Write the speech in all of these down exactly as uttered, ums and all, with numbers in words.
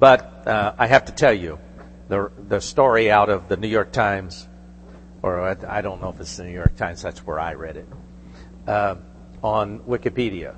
But uh, I have to tell you, the the story out of the New York Times, or I, I don't know if it's the New York Times, that's where I read it, uh, on Wikipedia.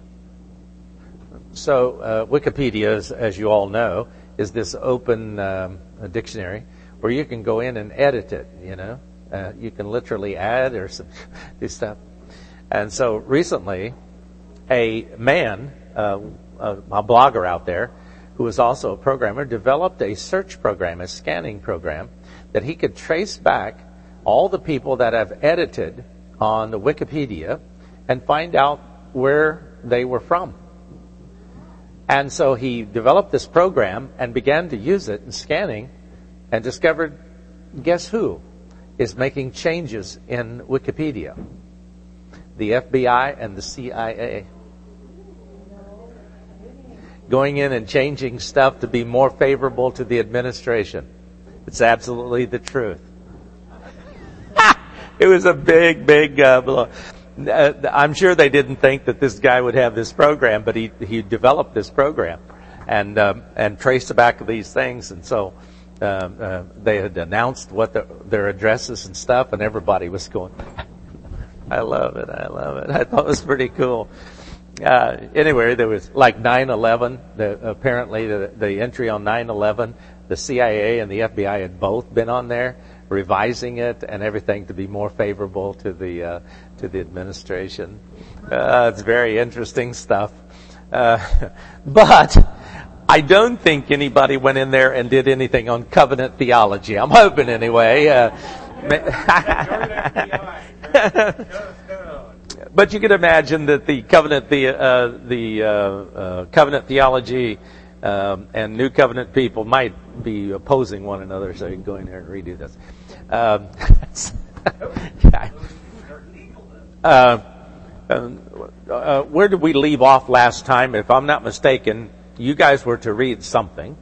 So uh, Wikipedia, is, as you all know, is this open um, dictionary where you can go in and edit it, you know. Uh, you can literally add or some, do stuff. And so recently, a man, uh, a, a blogger out there, who was also a programmer, developed a search program, a scanning program, that he could trace back all the people that have edited on the Wikipedia and find out where they were from. And so he developed this program and began to use it in scanning and discovered, guess who is making changes in Wikipedia? The F B I and the C I A. Going in and changing stuff to be more favorable to the administration. It's absolutely the truth. It was a big, big uh, blow. Uh, I'm sure they didn't think that this guy would have this program, but he he developed this program and um, and traced back these things. And so uh, uh, they had announced what the, their addresses and stuff, and everybody was going, I love it, I love it. I thought it was pretty cool. Uh, anyway, there was like nine eleven. The, apparently, the, the entry on nine eleven, the C I A and the F B I had both been on there, revising it and everything to be more favorable to the uh, to the administration. Uh, it's very interesting stuff. Uh, but I don't think anybody went in there and did anything on covenant theology. I'm hoping anyway. Uh, But you can imagine that the covenant, the uh, the uh, uh, covenant theology um, and New Covenant people might be opposing one another. So you can go in there and redo this. Um, uh, um, uh, where did we leave off last time? If I'm not mistaken, you guys were to read something.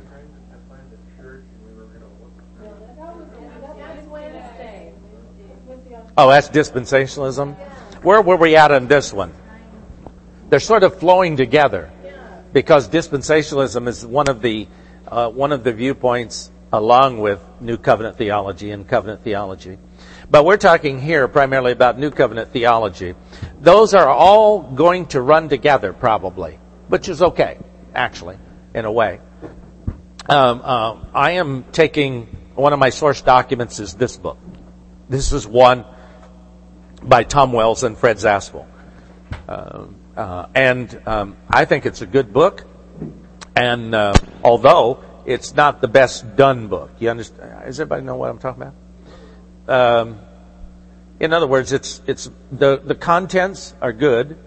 Oh, that's dispensationalism. Where were we at on this one? They're sort of flowing together because dispensationalism is one of the uh, one of the viewpoints along with New Covenant theology and covenant theology. But we're talking here primarily about New Covenant theology. Those are all going to run together probably, which is okay, actually, in a way. Um, uh, I am taking, one of my source documents is this book. This is one by Tom Wells and Fred Zaspel. Uh, uh, and um, I think it's a good book. And uh, although it's not the best done book. You understand? Does everybody know what I'm talking about? Um, in other words, it's it's the, the contents are good,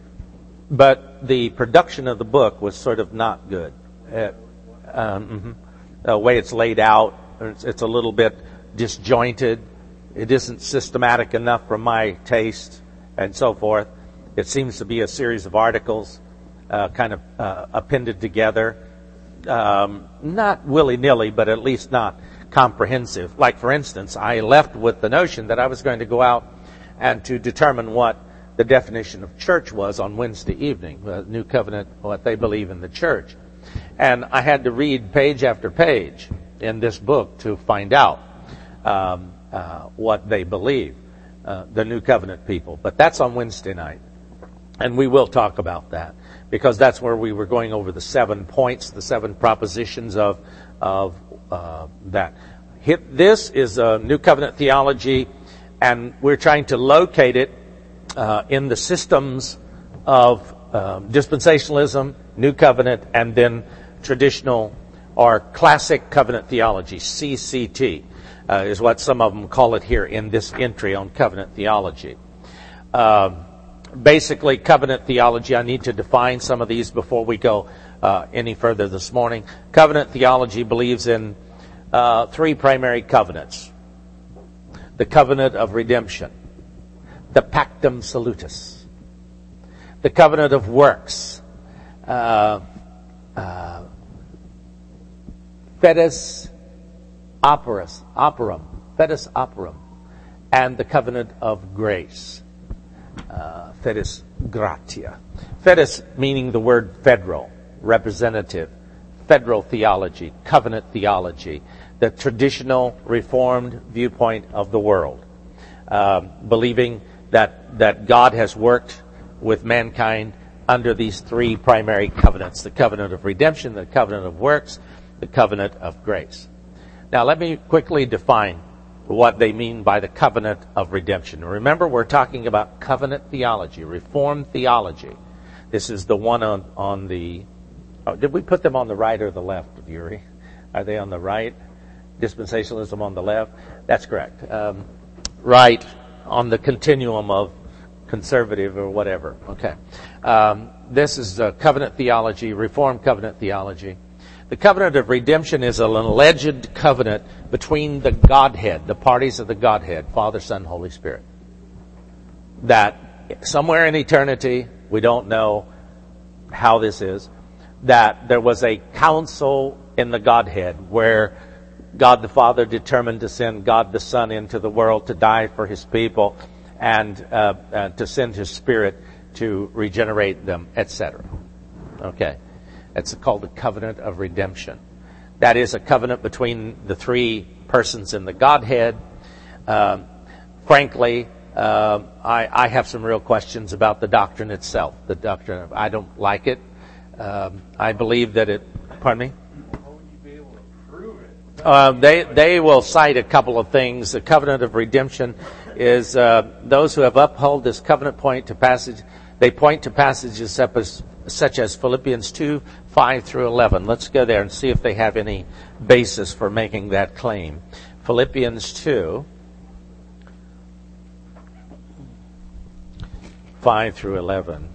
but the production of the book was sort of not good. Uh, um, mm-hmm. The way it's laid out, it's, it's a little bit disjointed. It isn't systematic enough for my taste, and so forth. It seems to be a series of articles, uh, kind of uh, appended together, um, not willy-nilly, but at least not comprehensive. Like, for instance, I left with the notion that I was going to go out and to determine what the definition of church was on Wednesday evening, the New Covenant, what they believe in the church. And I had to read page after page in this book to find out um, uh, what they believe, uh, the New Covenant people. But that's on Wednesday night. And we will talk about that, because that's where we were going over the seven points, the seven propositions of of uh, that. Hit, this is a New Covenant theology, and we're trying to locate it uh, in the systems of uh, dispensationalism, New Covenant, and then traditional or classic covenant theology, C C T, uh, is what some of them call it here in this entry on covenant theology. Uh, Basically, covenant theology, I need to define some of these before we go uh, any further this morning. Covenant theology believes in uh, three primary covenants. The covenant of redemption, the pactum salutis, the covenant of works, uh, uh, fetus operas, operum, fetus operum, and the covenant of grace. Uh, fetus gratia. Fetus meaning the word federal, representative, federal theology, covenant theology, the traditional Reformed viewpoint of the world, uh, believing that that God has worked with mankind under these three primary covenants: the covenant of redemption, the covenant of works, the covenant of grace. Now, let me quickly define what they mean by the covenant of redemption. Remember, we're talking about covenant theology, Reformed theology. This is the one on, on the... Oh, did we put them on the right or the left, Yuri? Are they on the right? Dispensationalism on the left? That's correct. Um, right on the continuum of conservative or whatever. Okay. Um, this is uh, covenant theology, Reformed covenant theology. The covenant of redemption is an alleged covenant between the Godhead, the parties of the Godhead, Father, Son, Holy Spirit. That somewhere in eternity, we don't know how this is, that there was a council in the Godhead where God the Father determined to send God the Son into the world to die for His people and uh, uh, to send His Spirit to regenerate them, et cetera. Okay. It's called the covenant of redemption. That is a covenant between the three persons in the Godhead. Um, frankly, uh, I, I have some real questions about the doctrine itself. The doctrine of, I don't like it. Um, I believe that it. Pardon me. How would you be able to prove it? Uh, they they will cite a couple of things. The covenant of redemption is uh, those who have upheld this covenant point to passage. They point to passages such as, such as Philippians two, five through eleven. Let's go there and see if they have any basis for making that claim. Philippians two, five through eleven.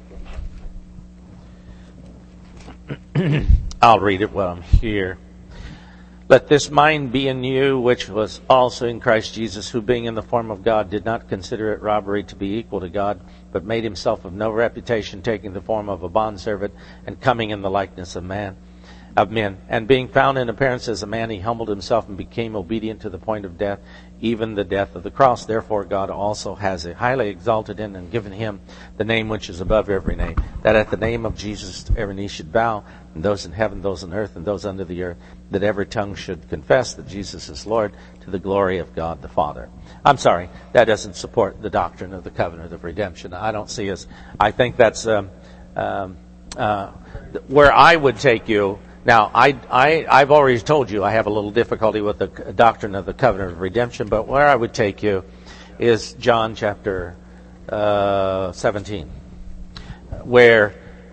I'll read it while I'm here. Let this mind be in you, which was also in Christ Jesus, who being in the form of God did not consider it robbery to be equal to God, but made himself of no reputation, taking the form of a bondservant and coming in the likeness of man, of men. And being found in appearance as a man, he humbled himself and became obedient to the point of death, even the death of the cross. Therefore God also has highly exalted him and given him the name which is above every name, that at the name of Jesus every knee should bow, and those in heaven, those on earth, and those under the earth, that every tongue should confess that Jesus is Lord, to the glory of God the Father. I'm sorry, that doesn't support the doctrine of the covenant of redemption. I don't see us. I think that's um, um, uh, where I would take you. Now, I, I, I've already told you I have a little difficulty with the doctrine of the covenant of redemption, but where I would take you is John chapter uh, seventeen, where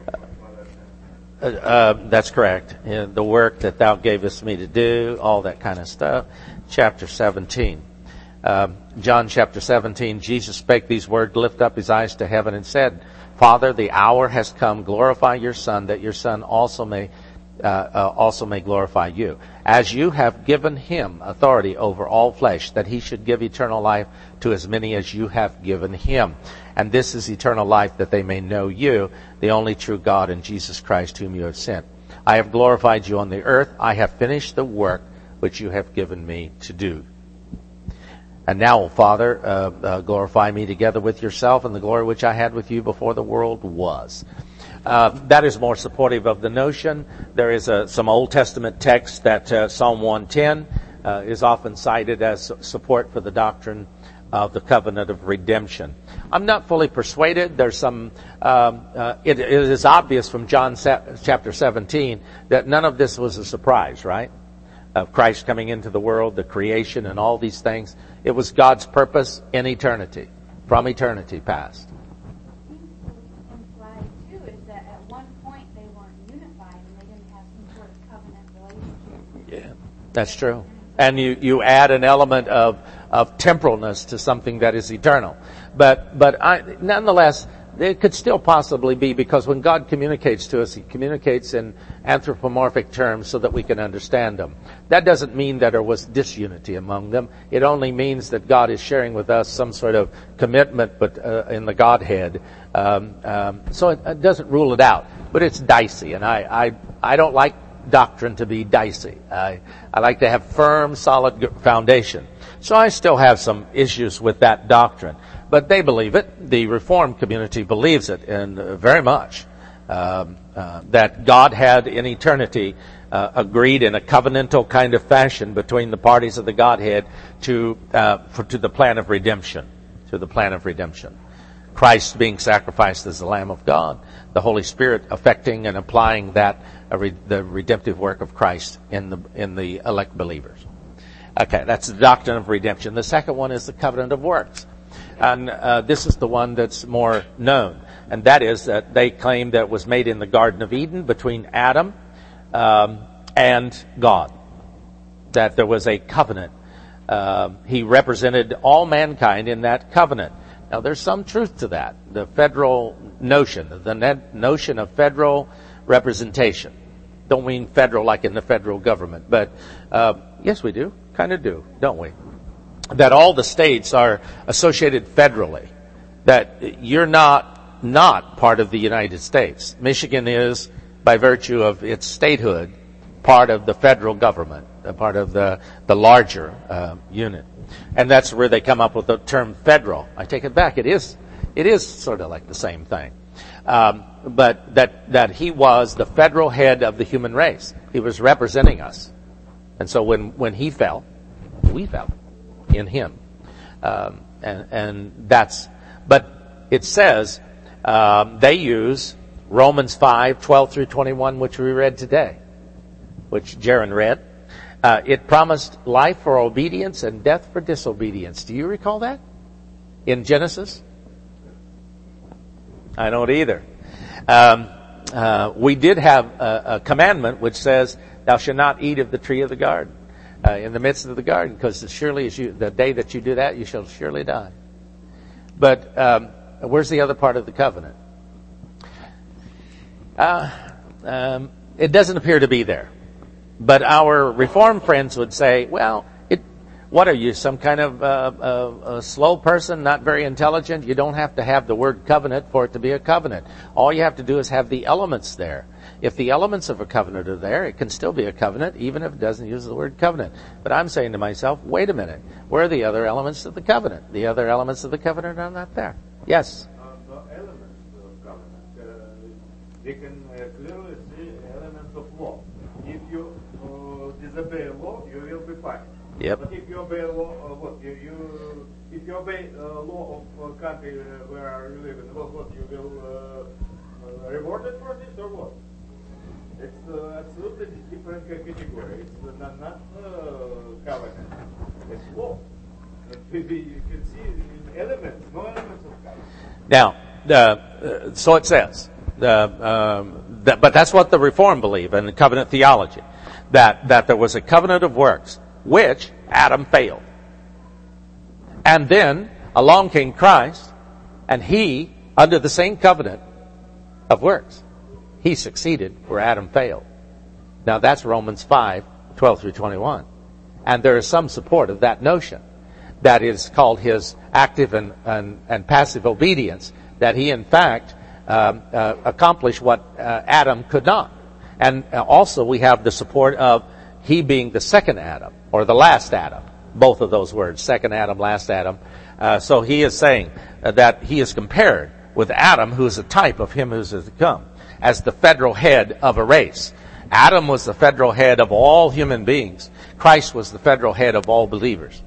uh, uh, that's correct. Uh, the work that thou gavest me to do, all that kind of stuff. Chapter seventeen. Uh, John chapter seventeen, Jesus spake these words, lift up his eyes to heaven, and said, Father, the hour has come, glorify your Son, that your Son also may Uh, uh, also may glorify you, as you have given him authority over all flesh, that he should give eternal life to as many as you have given him. And this is eternal life, that they may know you, the only true God, and Jesus Christ whom you have sent. I have glorified you on the earth. I have finished the work which you have given me to do. And now, O Father, uh, uh, glorify me together with yourself in the glory which I had with you before the world was. Uh, that is more supportive of the notion. There is a, some Old Testament text that uh, Psalm one ten uh, is often cited as support for the doctrine of the covenant of redemption. I'm not fully persuaded. There's some. Um, uh, it, it is obvious from John chapter seventeen that none of this was a surprise, right? Of Christ coming into the world, the creation, and all these things. It was God's purpose in eternity, from eternity past. Yeah, that's true. And you, you add an element of, of temporalness to something that is eternal. But, but I, nonetheless, it could still possibly be, because when God communicates to us, He communicates in anthropomorphic terms so that we can understand them. That doesn't mean that there was disunity among them. It only means that God is sharing with us some sort of commitment, but uh, in the Godhead. Um, um, so it, it doesn't rule it out. But it's dicey, and I, I, I don't like doctrine to be dicey. I, I like to have firm, solid foundation. So I still have some issues with that doctrine. But they believe it. The Reformed community believes it, and uh, very much. Um, uh, that God had in eternity uh, agreed in a covenantal kind of fashion between the parties of the Godhead to uh, for, to the plan of redemption, to the plan of redemption. Christ being sacrificed as the Lamb of God, the Holy Spirit affecting and applying that uh, re, the redemptive work of Christ in the in the elect believers. Okay, that's the doctrine of redemption. The second one is the covenant of works. And uh, this is the one that's more known. And that is that they claim that it was made in the Garden of Eden between Adam um, and God. That there was a covenant. Uh, he represented all mankind in that covenant. Now, there's some truth to that. The federal notion, the net notion of federal representation. Don't mean federal like in the federal government, but uh, yes, we do. Kind of do, don't we? That all the states are associated federally. That you're not not part of the United States. Michigan is, by virtue of its statehood, part of the federal government, a part of the the larger uh, unit, and that's where they come up with the term federal. I take it back. It is it is sort of like the same thing, um, but that that he was the federal head of the human race. He was representing us, and so when when he fell, we fell in him, um, and and that's. But it says um, they use Romans five twelve through twenty-one, which we read today, which Jaron read. Uh, it promised life for obedience and death for disobedience. Do you recall that in Genesis? I don't either. Um, uh, we did have a, a commandment which says, "Thou shalt not eat of the tree of the garden." Uh, in the midst of the garden, because as surely as you, the day that you do that, you shall surely die. But um, where's the other part of the covenant? Uh, um, it doesn't appear to be there. But our Reformed friends would say, well, it, what are you, some kind of uh, uh, a slow person, not very intelligent? You don't have to have the word covenant for it to be a covenant. All you have to do is have the elements there. If the elements of a covenant are there, it can still be a covenant, even if it doesn't use the word covenant. But I'm saying to myself, wait a minute. Where are the other elements of the covenant? The other elements of the covenant are not there. Yes? Uh, the elements of covenant, uh, they can uh, clearly see elements of law. If you uh, disobey law, you will be punished. Yep. But if you obey law, uh, what you, you if you obey uh, law of uh, country uh, where you live in, what, what you will uh, uh, rewarded for this or what? It's uh, absolutely different category. It's uh, not, not uh, covenant. It's law. And you can see elements, no elements of covenant. Now, uh, so it says. The, um, that, but that's what the Reformed believe in the covenant theology. That, that there was a covenant of works, which Adam failed. And then along came Christ, and he, under the same covenant of works, he succeeded where Adam failed. Now that's Romans five twelve through twenty-one. And there is some support of that notion. That is called his active and, and, and passive obedience. That he in fact um, uh, accomplished what uh, Adam could not. And uh, also we have the support of he being the second Adam, or the last Adam. Both of those words, second Adam, last Adam. Uh, so he is saying uh, that he is compared with Adam, who is a type of him who is to come, as the federal head of a race. Adam was the federal head of all human beings. Christ was the federal head of all believers.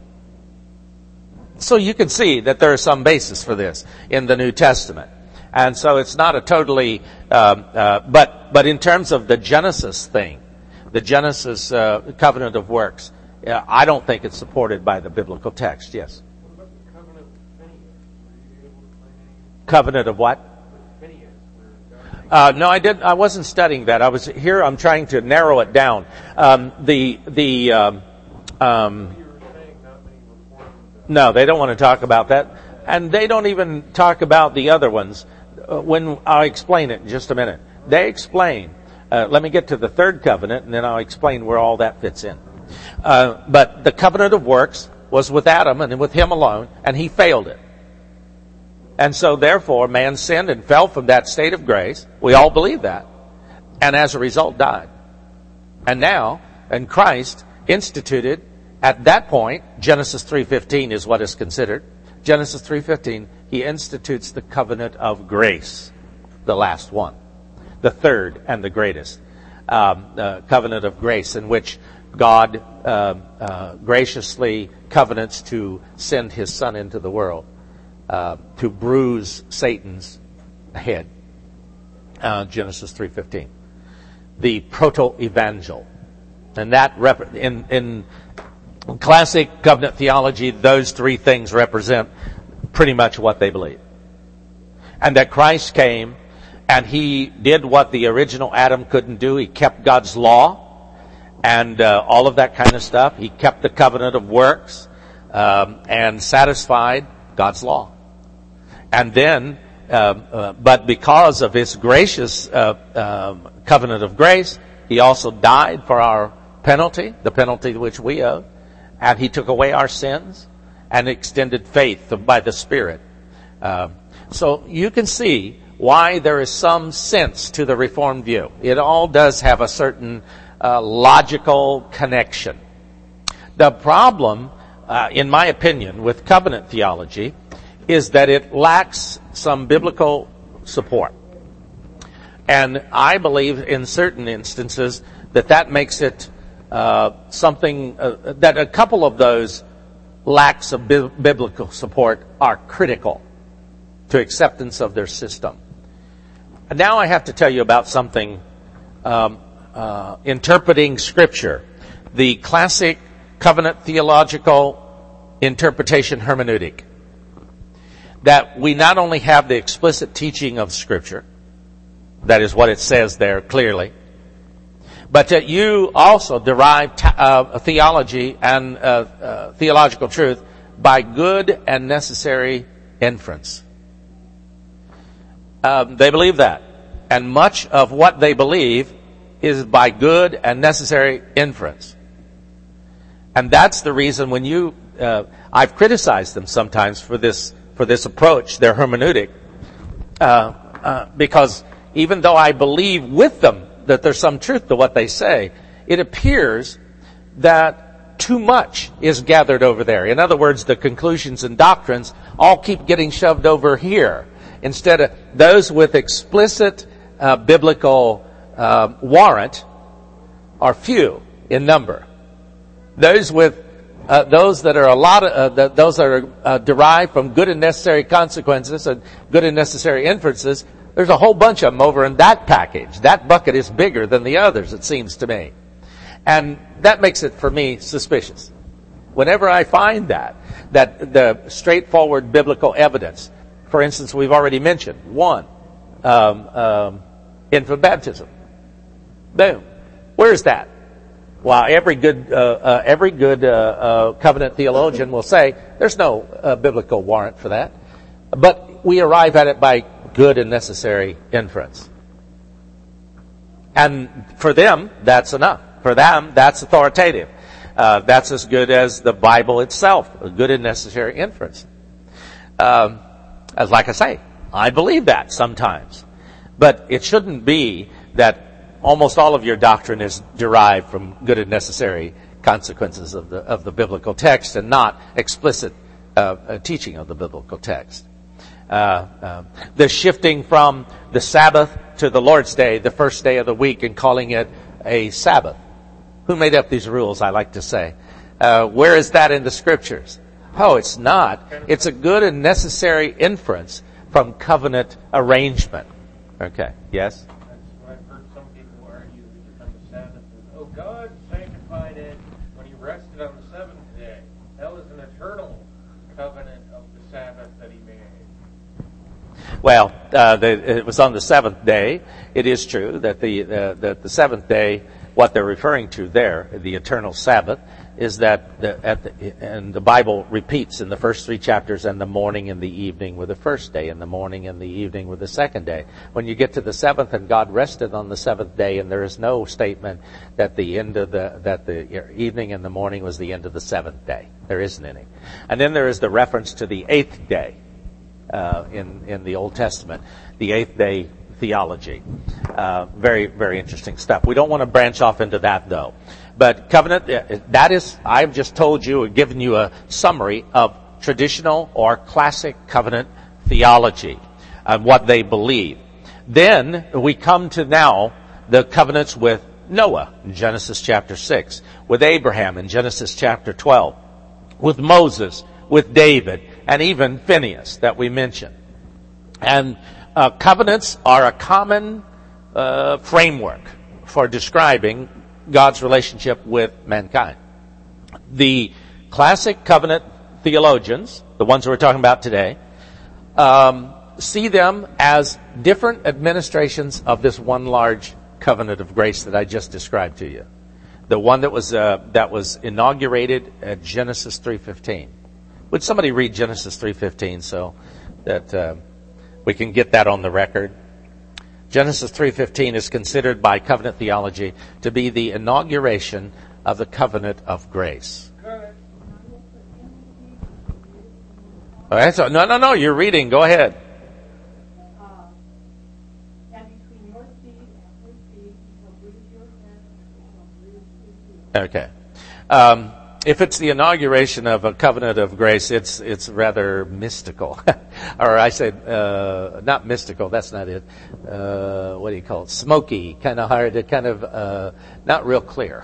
So you can see that there is some basis for this in the New Testament. And so it's not a totally, um, uh, but but in terms of the Genesis thing, the Genesis uh, covenant of works, uh, I don't think it's supported by the biblical text. Yes? What about the covenant of Phineas? Were you able to find any? Covenant of what? Phineas, where God Uh, no, I didn't. I wasn't studying that. I was here. I'm trying to narrow it down. Um, the the um, um, you were saying not many reformed. no, they don't want to talk about that, and they don't even talk about the other ones. Uh, when I'll explain it in just a minute, they explain. Uh, let me get to the third covenant, and then I'll explain where all that fits in. Uh, but the covenant of works was with Adam and with him alone, and he failed it. And so therefore, man sinned and fell from that state of grace. We all believe that. And as a result, died. And now, and Christ instituted, at that point, Genesis three fifteen is what is considered. Genesis three fifteen, he institutes the covenant of grace, the last one, the third and the greatest. um, uh, covenant of grace, in which God uh, uh, graciously covenants to send His Son into the world uh, to bruise Satan's head. Uh, Genesis three fifteen. The proto-evangel. And that, rep- in, in classic covenant theology, those three things represent pretty much what they believe. And that Christ came and He did what the original Adam couldn't do. He kept God's law and uh, all of that kind of stuff. He kept the covenant of works um, and satisfied God's law. And then, uh, uh, but because of His gracious uh, um, covenant of grace, He also died for our penalty, the penalty which we owe, and He took away our sins and extended faith by the Spirit. Uh, so you can see why there is some sense to the Reformed view. It all does have a certain uh, logical connection. The problem, uh, in my opinion, with covenant theology is that it lacks some biblical support. And I believe in certain instances that that makes it uh, something, uh, that a couple of those lacks of bi- biblical support are critical to acceptance of their system. And now I have to tell you about something, um, uh, interpreting Scripture, the classic covenant theological interpretation hermeneutic. That we not only have the explicit teaching of Scripture, that is what it says there clearly, but that you also derive t- uh, theology and uh, uh, theological truth by good and necessary inference. Um, they believe that. And much of what they believe is by good and necessary inference. And that's the reason when you, uh, I've criticized them sometimes for this, for this approach, their hermeneutic, uh, uh, because even though I believe with them that there's some truth to what they say, it appears that too much is gathered over there. In other words, the conclusions and doctrines all keep getting shoved over here. Instead of those with explicit uh, biblical uh, warrant are few in number. Those with uh, those that are a lot of uh, the, those that are uh, derived from good and necessary consequences and good and necessary inferences. There's a whole bunch of them over in that package. That bucket is bigger than the others, it seems to me. And that makes it, for me, suspicious. Whenever I find that, that the straightforward biblical evidence, for instance, we've already mentioned, one, um, um, infant baptism. Boom. Where's that? Well, every good, uh, uh, every good uh, uh, covenant theologian will say there's no uh, biblical warrant for that. But we arrive at it by good and necessary inference. And for them, that's enough. For them, that's authoritative. Uh, that's as good as the Bible itself, a good and necessary inference. Um, as like I say, I believe that sometimes. But it shouldn't be that almost all of your doctrine is derived from good and necessary consequences of the of the biblical text and not explicit uh, teaching of the biblical text. Uh, uh, the shifting from the Sabbath to the Lord's Day, the first day of the week, and calling it a Sabbath. Who made up these rules, I like to say? Uh, where is that in the Scriptures? Oh, it's not. It's a good and necessary inference from covenant arrangement. Okay, yes? That's what I've heard some people argue on the Sabbath. Oh, God sanctified it when He rested on the seventh day. That was an eternal covenant of the Sabbath that He made. Well, uh, the, it was on the seventh day. It is true that the uh, that the seventh day, what they're referring to there, the eternal Sabbath, is that the, at the, and the Bible repeats in the first three chapters, and the morning and the evening were the first day, and the morning and the evening were the second day. When you get to the seventh, and God rested on the seventh day, and there is no statement that the end of the that the evening and the morning was the end of the seventh day. There isn't any. And then there is the reference to the eighth day. Uh, in, in the Old Testament, the eighth day theology. Uh, very, very interesting stuff. We don't want to branch off into that, though. But covenant, uh, that is, I've just told you, or given you a summary of traditional or classic covenant theology and what they believe. Then we come to now the covenants with Noah in Genesis chapter six, with Abraham in Genesis chapter twelve, with Moses, with David, and even Phineas that we mentioned. And uh, covenants are a common uh, framework for describing God's relationship with mankind. The classic covenant theologians, the ones we're talking about today, um, see them as different administrations of this one large covenant of grace that I just described to you. The one that was uh, that was inaugurated at Genesis three fifteen. Would somebody read Genesis three fifteen so that uh, we can get that on the record? Genesis three fifteen is considered by covenant theology to be the inauguration of the covenant of grace. All right, so no, no, no, you're reading. Go ahead. Okay. Um, if it's the inauguration of a covenant of grace, it's it's rather mystical. Or I said, uh, not mystical, that's not it. Uh, what do you call it? Smoky, kind of hard, kind of uh, not real clear.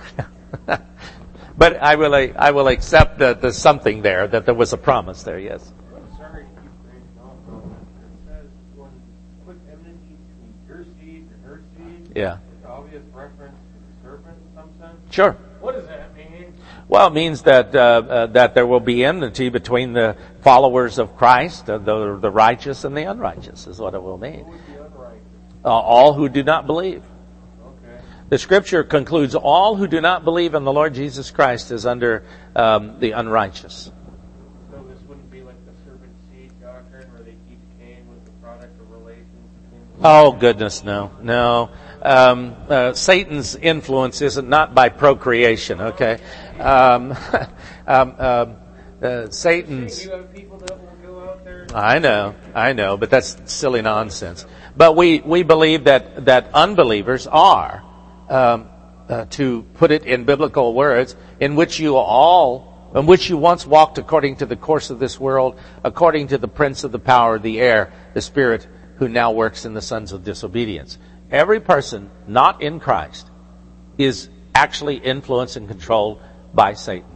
But I will I will accept that there's something there, that there was a promise there, yes. I'm sorry to keep breaking off, but it says when put enmity between your seed and her seed. Yeah. It's obvious reference to the serpent in some sense. Sure. What does that mean? Well, it means that uh, uh, that there will be enmity between the followers of Christ, uh, the the righteous and the unrighteous, is what it will mean. Who would be unrighteous? Uh, all who do not believe. Okay. The Scripture concludes all who do not believe in the Lord Jesus Christ is under um, the unrighteous. So this wouldn't be like the serpent seed doctrine where they keep Cain with the product of relations between the Oh goodness, no, no. Um, uh, Satan's influence isn't not by procreation. Okay, um, um, um, uh, Satan's. You have people that will go out there. I know, I know, but that's silly nonsense. But we we believe that that unbelievers are, um, uh, to put it in biblical words, in which you all, in which you once walked according to the course of this world, according to the prince of the power of the air, the spirit who now works in the sons of disobedience. Every person not in Christ is actually influenced and controlled by Satan.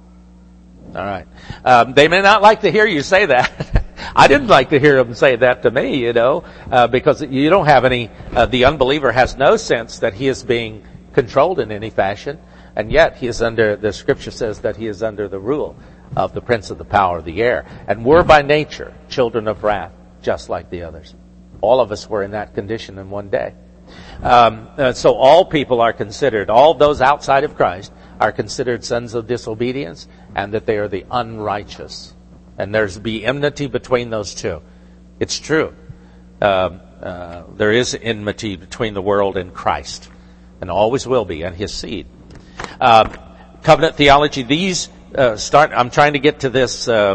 All right. Um, they may not like to hear you say that. I didn't like to hear them say that to me, you know, uh, because you don't have any, uh, the unbeliever has no sense that he is being controlled in any fashion, and yet he is under, the Scripture says that he is under the rule of the prince of the power of the air. And we're by nature children of wrath, just like the others. All of us were in that condition in one day. Um, uh, so all people are considered, all those outside of Christ are considered sons of disobedience, and that they are the unrighteous. And there's be enmity between those two. It's true. Um, uh, there is enmity between the world and Christ, and always will be, and His seed. Uh, covenant theology. These uh, start. I'm trying to get to this. Uh,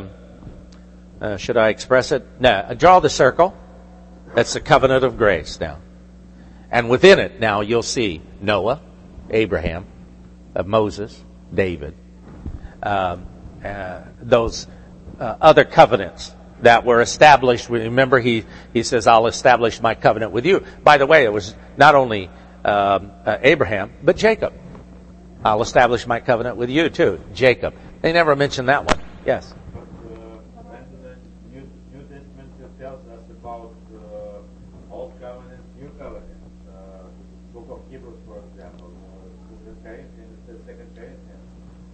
uh, should I express it? No. Draw the circle. That's the covenant of grace now. And within it, now you'll see Noah, Abraham, uh, Moses, David, um, uh, those uh, other covenants that were established. Remember, he, he says, I'll establish my covenant with you. By the way, it was not only um, uh, Abraham, but Jacob. I'll establish my covenant with you too, Jacob. They never mentioned that one. Yes? But uh, when the New, New Testament tells us about uh, Old Covenant, New Covenant, uh, Book of Hebrews, for example, uh, the Corinthians, the Second Corinthians,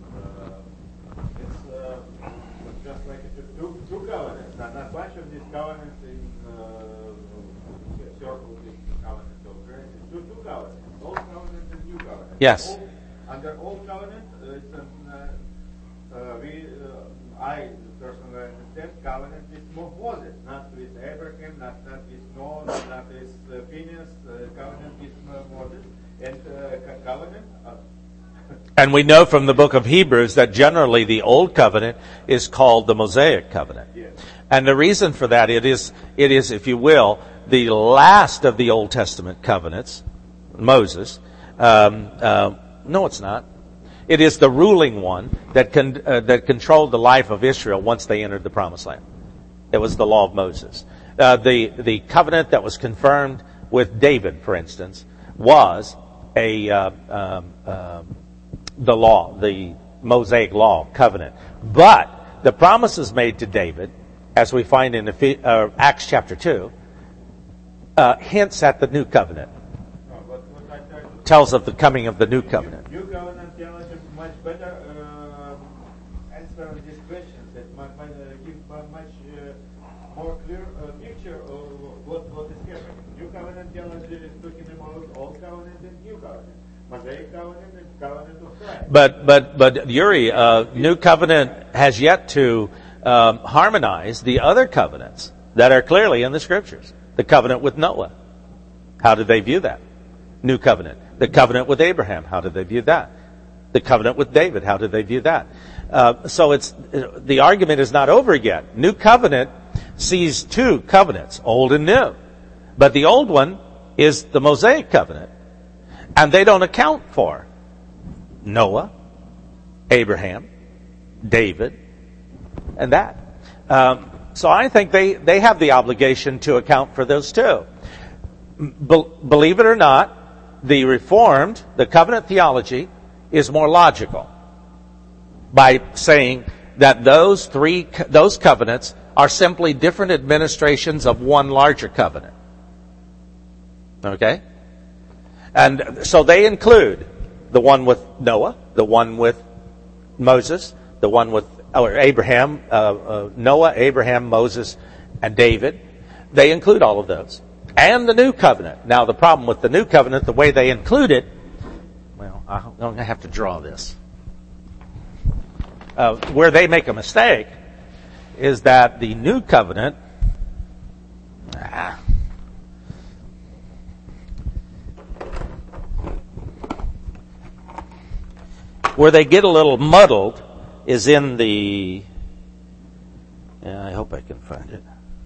uh, it's uh, just like two, two covenants, not a bunch of these covenants in uh, circles in covenants of grace. Two, two covenants, Old Covenant and New Covenant. Yes. Old, under Old Covenant, uh, it's an, uh, uh, we, uh, I personally understand covenant with Moses, not with Abraham, not, not with Noah, not, not with uh, Phineas, uh, covenant with uh, Moses, and uh, covenant. Uh, And we know from the book of Hebrews that generally the Old Covenant is called the Mosaic Covenant. Yes. And the reason for that, it is, it is, if you will, the last of the Old Testament covenants, Moses. Um, uh, no, it's not. It is the ruling one that con, uh, that controlled the life of Israel once they entered the Promised Land. It was the law of Moses. Uh, the the covenant that was confirmed with David, for instance, was a uh, um, uh, the law, the Mosaic law covenant. But the promises made to David, as we find in uh, Acts chapter two, uh, hints at the new covenant. No, but what I try to Tells of the coming of the new covenant. New covenant theology much better uh, answer these questions. That might, might uh, give a much uh, more clear uh, picture of what what is happening. New covenant theology is talking about old covenant and new covenant, Mosaic covenant and covenant of Christ. But but but Yuri, uh, new covenant has yet to um, harmonize the other covenants that are clearly in the scriptures. The covenant with Noah, how did they view that? New covenant. The covenant with Abraham, how did they view that? The covenant with David, how did they view that? Uh, so it's the argument is not over yet. New covenant sees two covenants, old and new. But the old one is the Mosaic covenant. And they don't account for Noah, Abraham, David, and that. Um, so I think they, they have the obligation to account for those two. Be- believe it or not, the Reformed, the covenant theology, is more logical by saying that those three, those covenants are simply different administrations of one larger covenant. Okay? And so they include the one with Noah, the one with Moses, the one with or Abraham, uh, uh, Noah, Abraham, Moses, and David. They include all of those. And the new covenant. Now, the problem with the new covenant, the way they include it, well, I'm going to have to draw this. Uh, where they make a mistake is that the new covenant, ah, where they get a little muddled is in the, yeah, I hope I can find it.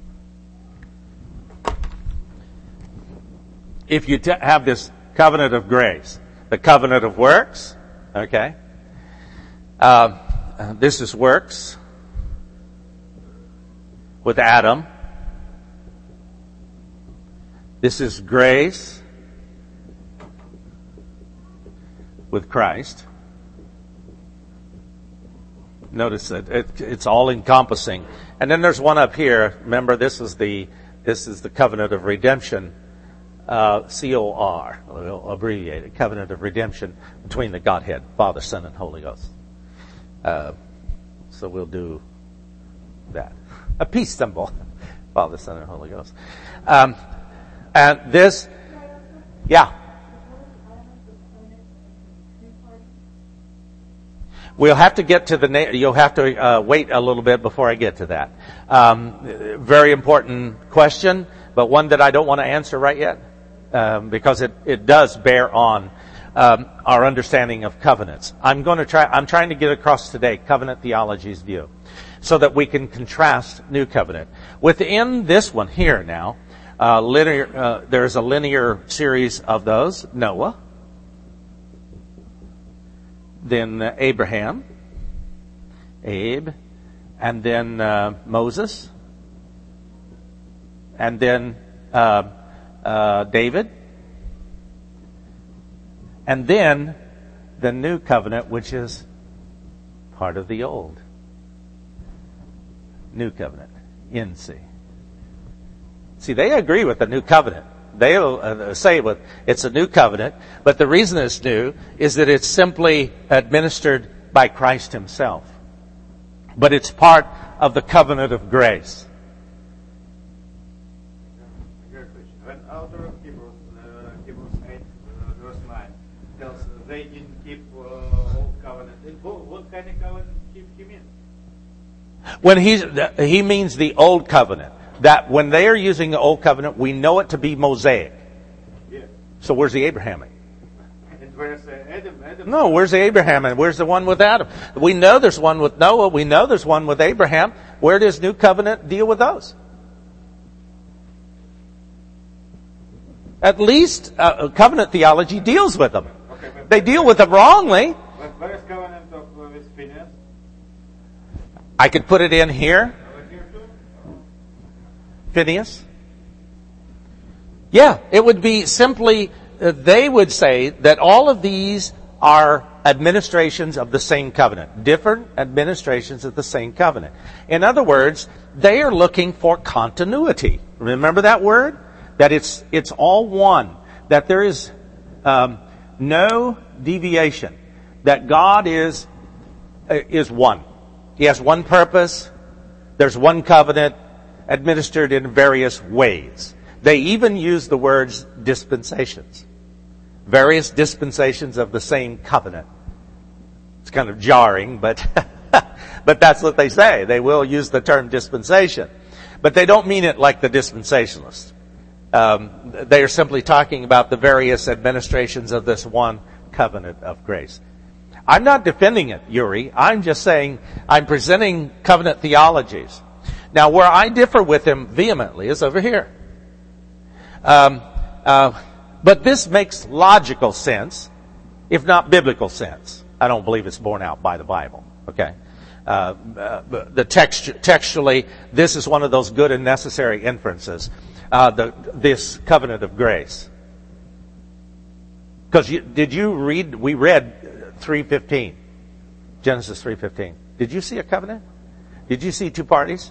If you t- have this covenant of grace, the covenant of works, okay, uh, uh, this is works with Adam. This is grace with Christ. Notice that it, it's all encompassing. And then there's one up here. Remember, this is the this is the covenant of redemption. Uh, C O R, abbreviated, covenant of redemption between the Godhead, Father, Son, and Holy Ghost. Uh, so we'll do that. A peace symbol, Father, Son, and Holy Ghost. Um, and this, yeah. We'll have to get to the, na- you'll have to uh, wait a little bit before I get to that. Um, very important question, but one that I don't want to answer right yet. Um, because it, it does bear on um, our understanding of covenants. I'm going to try. I'm trying to get across today covenant theology's view, so that we can contrast new covenant within this one here. Now, uh, linear. Uh, there is a linear series of those: Noah, then uh, Abraham, Abe, and then uh, Moses, and then. Uh, Uh, David, and then the new covenant, which is part of the old. New covenant, N C. See, they agree with the new covenant. They'll uh, say with it's a new covenant, but the reason it's new is that it's simply administered by Christ Himself. But it's part of the covenant of grace. Author of Hebrews, uh, Hebrews eight, uh, verse nine, tells uh, they didn't keep uh, old covenant. What, what kind of covenant keep he mean? When he's, he means the old covenant. That when they are using the old covenant, we know it to be Mosaic. Yeah. So where's the Abrahamic? And where's uh, Adam? Adam? No, where's the Abraham and where's the one with Adam? We know there's one with Noah. We know there's one with Abraham. Where does new covenant deal with those? At least uh, covenant theology deals with them. Okay, but They deal with them wrongly. But where is covenant of uh, with Phineas? I could put it in here. Over here too? Phineas. Yeah, it would be simply they would say that all of these are administrations of the same covenant, different administrations of the same covenant. In other words, they are looking for continuity. Remember that word? That it's it's all one. That there is um, no deviation. That God is is one. He has one purpose. There's one covenant administered in various ways. They even use the words dispensations. Various dispensations of the same covenant. It's kind of jarring, but but that's what they say. They will use the term dispensation. But they don't mean it like the dispensationalists. Um, they are simply talking about the various administrations of this one covenant of grace. I'm not defending it, Yuri. I'm just saying I'm presenting covenant theologies. Now, where I differ with him vehemently is over here. Um, uh, but this makes logical sense, if not biblical sense. I don't believe it's borne out by the Bible. Okay, uh, uh, the text textually, this is one of those good and necessary inferences. Uh, the this covenant of grace. Because did you read? We read three fifteen, Genesis three fifteen. Did you see a covenant? Did you see two parties?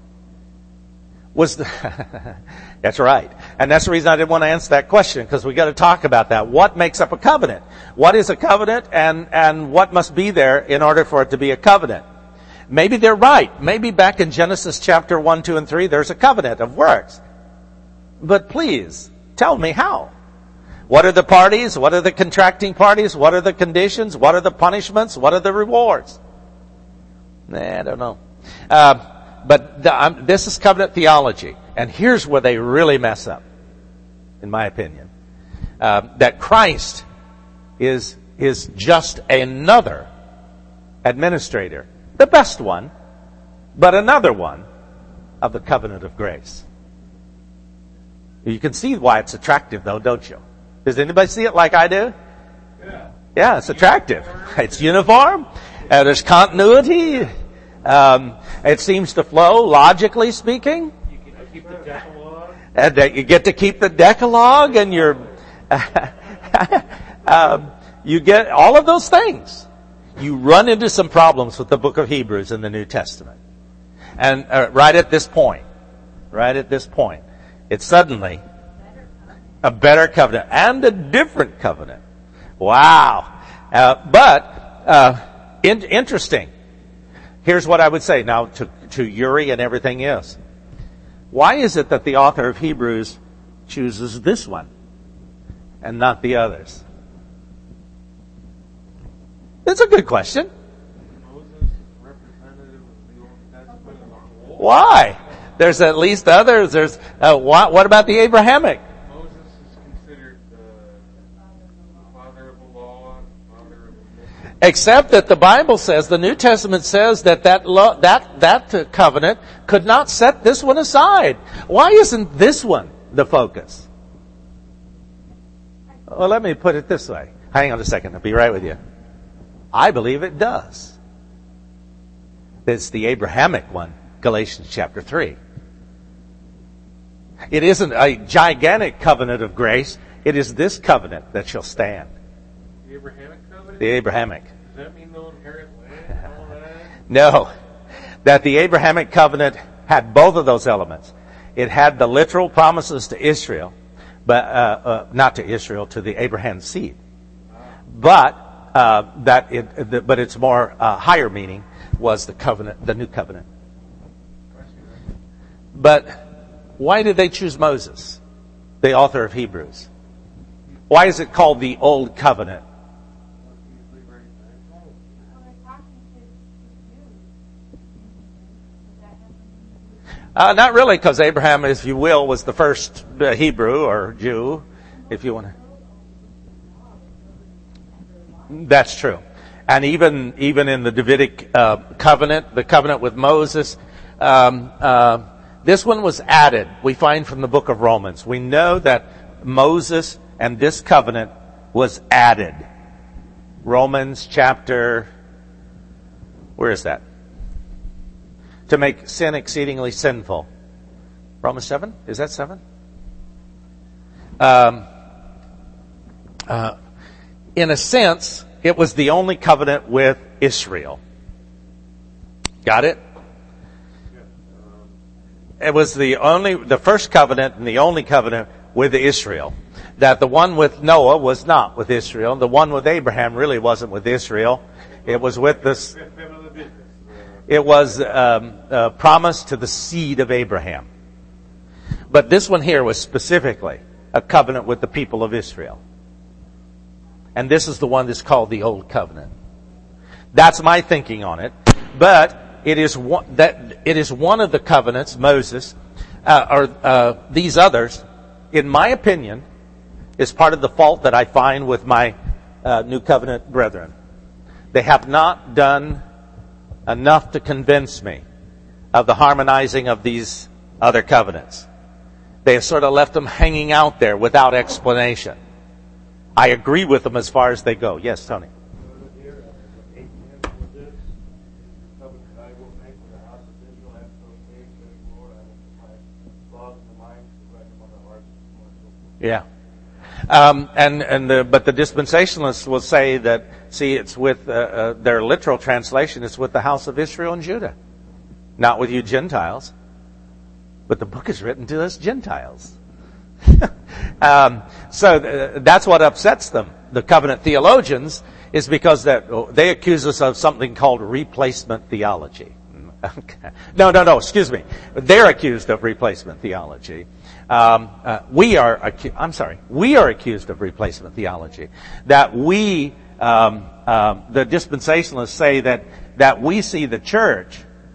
Was the that's right, and that's the reason I didn't want to answer that question, because we got to talk about that. What makes up a covenant? What is a covenant, and and what must be there in order for it to be a covenant? Maybe they're right. Maybe back in Genesis chapter one, two, and three, there's a covenant of works. But please tell me how. What are the parties? What are the contracting parties? What are the conditions? What are the punishments? What are the rewards? Nah, I don't know. Uh, But the, um, this is covenant theology. And here's where they really mess up, in my opinion. Uh, that Christ is, is just another administrator. The best one, but another one of the covenant of grace. You can see why it's attractive, though, don't you? Does anybody see it like I do? Yeah. Yeah, it's attractive. It's uniform. Uh, there's continuity. Um, it seems to flow, logically speaking. You get to keep the Decalogue. And that you get to keep the Decalogue, and you're, um, you get all of those things. You run into some problems with the book of Hebrews in the New Testament. And uh, right at this point, right at this point, it's suddenly a better covenant and a different covenant. Wow. Uh, but, uh, in- interesting. Here's what I would say now to, to Uri and everything else. Why is it that the author of Hebrews chooses this one and not the others? It's a good question. Moses, representative of the Old Testament as a whole. Why? There's at least others. There's uh, what, what about the Abrahamic? Moses is considered uh, the father of the law, father of the Except that the Bible says, the New Testament says that that lo- that that uh, covenant could not set this one aside. Why isn't this one the focus? Well, let me put it this way. Hang on a second. I'll be right with you. I believe it does. It's the Abrahamic one, Galatians chapter three. It isn't a gigantic covenant of grace. It is this covenant that shall stand. The Abrahamic covenant? The Abrahamic. Does that mean no inherit land and all that? No. That the Abrahamic covenant had both of those elements. It had the literal promises to Israel, but uh, uh, not to Israel, to the Abraham seed. But uh, that it, the, but its more uh, higher meaning was the covenant, the new covenant. But why did they choose Moses, the author of Hebrews? Why is it called the Old Covenant? Uh, not really, because Abraham, if you will, was the first uh, Hebrew or Jew, if you want to. That's true. And even even in the Davidic uh, covenant, the covenant with Moses, um, uh, this one was added. We find from the book of Romans. We know that Moses and this covenant was added. Romans chapter, where is that? To make sin exceedingly sinful. Romans seven? Is that seven? Um, uh, in a sense, it was the only covenant with Israel. Got it? It was the only, the first covenant and the only covenant with Israel. That the one with Noah was not with Israel. The one with Abraham really wasn't with Israel. It was with this, it was um, a promise to the seed of Abraham. But this one here was specifically a covenant with the people of Israel. And this is the one that's called the Old Covenant. That's my thinking on it. But it is one, that it is one of the covenants, Moses, uh, or uh, these others, in my opinion, is part of the fault that I find with my uh, New Covenant brethren. They have not done enough to convince me of the harmonizing of these other covenants. They have sort of left them hanging out there without explanation. I agree with them as far as they go. Yes, Tony. Yeah. Um, and, and the, but the dispensationalists will say that, see, it's with, uh, uh, their literal translation, it's with the house of Israel and Judah. Not with you Gentiles. But the book is written to us Gentiles. um, so th- that's what upsets them. The covenant theologians is because that oh, they accuse us of something called replacement theology. no, no, no, excuse me. They're accused of replacement theology. Um, uh, we are, acu- I'm sorry, we are accused of replacement theology. That we, um, um, the dispensationalists say that, that we see the church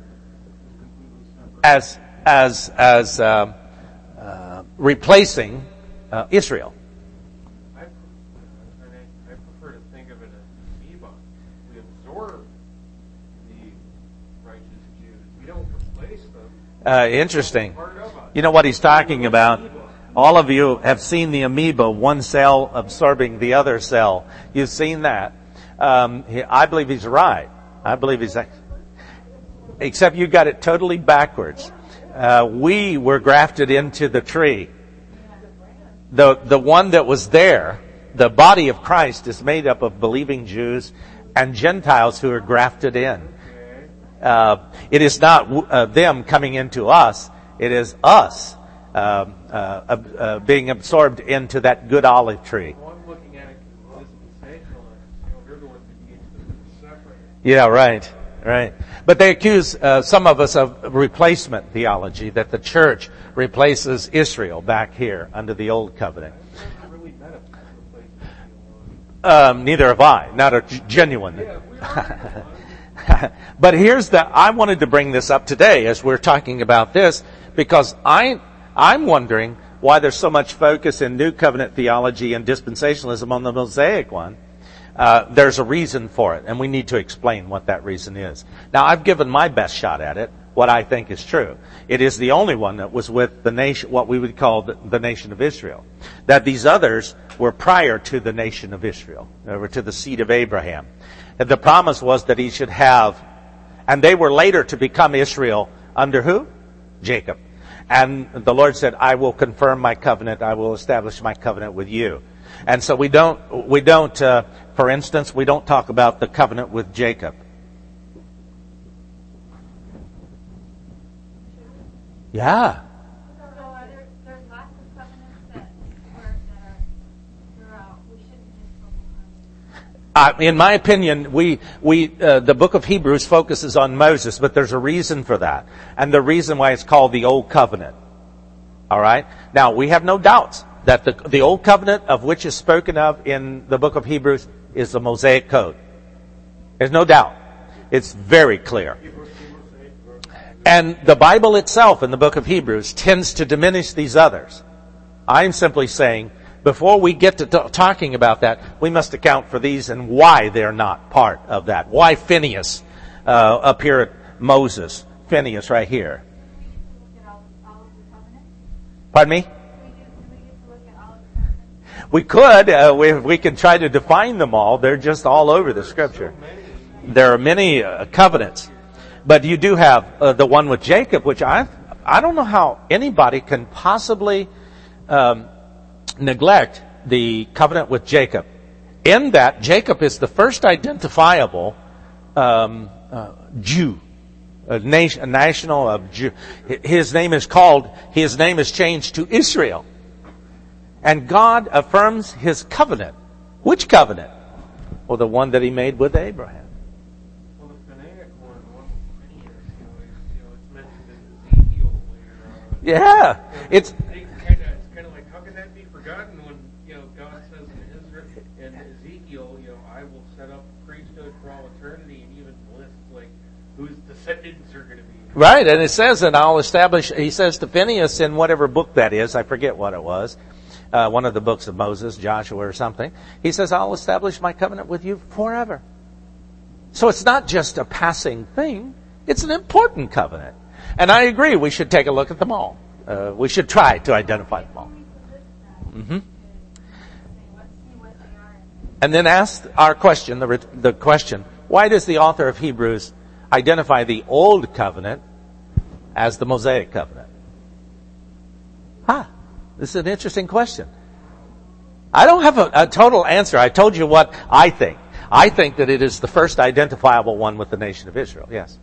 as, as, as, uh, uh, replacing, uh, Israel. I prefer, I prefer to think of it as amoeba. We absorb the righteous Jews. We don't replace them. Uh, interesting. You know what he's talking about? All of you have seen the amoeba, one cell absorbing the other cell. You've seen that. Um, he, I believe he's right. I believe he's... Except you got it totally backwards. Uh, we were grafted into the tree. The, the one that was there, the body of Christ, is made up of believing Jews and Gentiles who are grafted in. Uh, it is not uh, them coming into us. It is us uh, uh, uh, being absorbed into that good olive tree. Well, I'm looking at it as dispensational. You know, they're the ones that need to separate. Yeah, right, right. But they accuse uh, some of us of replacement theology, that the church replaces Israel back here under the Old Covenant. I've never really met a replacement theologian. Um, neither have I. Not a g- genuine. Yeah, we are. But here's the, I wanted to bring this up today as we're talking about this, because I, I'm wondering why there's so much focus in New Covenant theology and dispensationalism on the Mosaic one. Uh, there's a reason for it, and we need to explain what that reason is. Now, I've given my best shot at it, what I think is true. It is the only one that was with the nation, what we would call the, the nation of Israel. That these others were prior to the nation of Israel, or to the seed of Abraham. And the promise was that he should have, and they were later to become Israel under who? Jacob. And the Lord said, I will confirm my covenant, I will establish my covenant with you. And so we don't, we don't, uh, for instance, we don't talk about the covenant with Jacob. Yeah. So are there, there's lots of covenants that, were, that are throughout. We shouldn't just focus on them. Uh, in my opinion, we, we, uh, the book of Hebrews focuses on Moses, but there's a reason for that. And the reason why it's called the Old Covenant. Alright? Now, we have no doubts that the, the Old Covenant of which is spoken of in the book of Hebrews is the Mosaic Code. There's no doubt. It's very clear. And the Bible itself in the book of Hebrews tends to diminish these others. I'm simply saying, before we get to t- talking about that, we must account for these and why they're not part of that. Why Phineas uh, up here at Moses? Phineas right here. Pardon me? We could. Uh, we, we can try to define them all. They're just all over the Scripture. There are many uh, covenants. But you do have uh, the one with Jacob, which I I don't know how anybody can possibly um, neglect the covenant with Jacob. In that, Jacob is the first identifiable um, uh, Jew, a, nation, a national of Jew. His name is called, his name is changed to Israel. And God affirms his covenant. Which covenant? Well, the one that he made with Abraham. Well, the Phoenician one, one with Phineas, you know, is, you know, it's mentioned in Ezekiel where, uh, Yeah, it's It's kind of, it's kind of like, how can that be forgotten when, you know, God says in Israel, in Ezekiel, you know, I will set up priesthood for all eternity, and even lists like whose descendants are going to be. right, and it says, and I'll establish. He says to Phineas in whatever book that is, I forget what it was, uh, one of the books of Moses, Joshua or something. He says, I'll establish my covenant with you forever. So it's not just a passing thing; it's an important covenant. And I agree, we should take a look at them all. Uh, we should try to identify them all. Mm-hmm. And then ask our question, the, the question, why does the author of Hebrews identify the Old Covenant as the Mosaic Covenant? Huh. This is an interesting question. I don't have a, a total answer. I told you what I think. I think that it is the first identifiable one with the nation of Israel. Yes.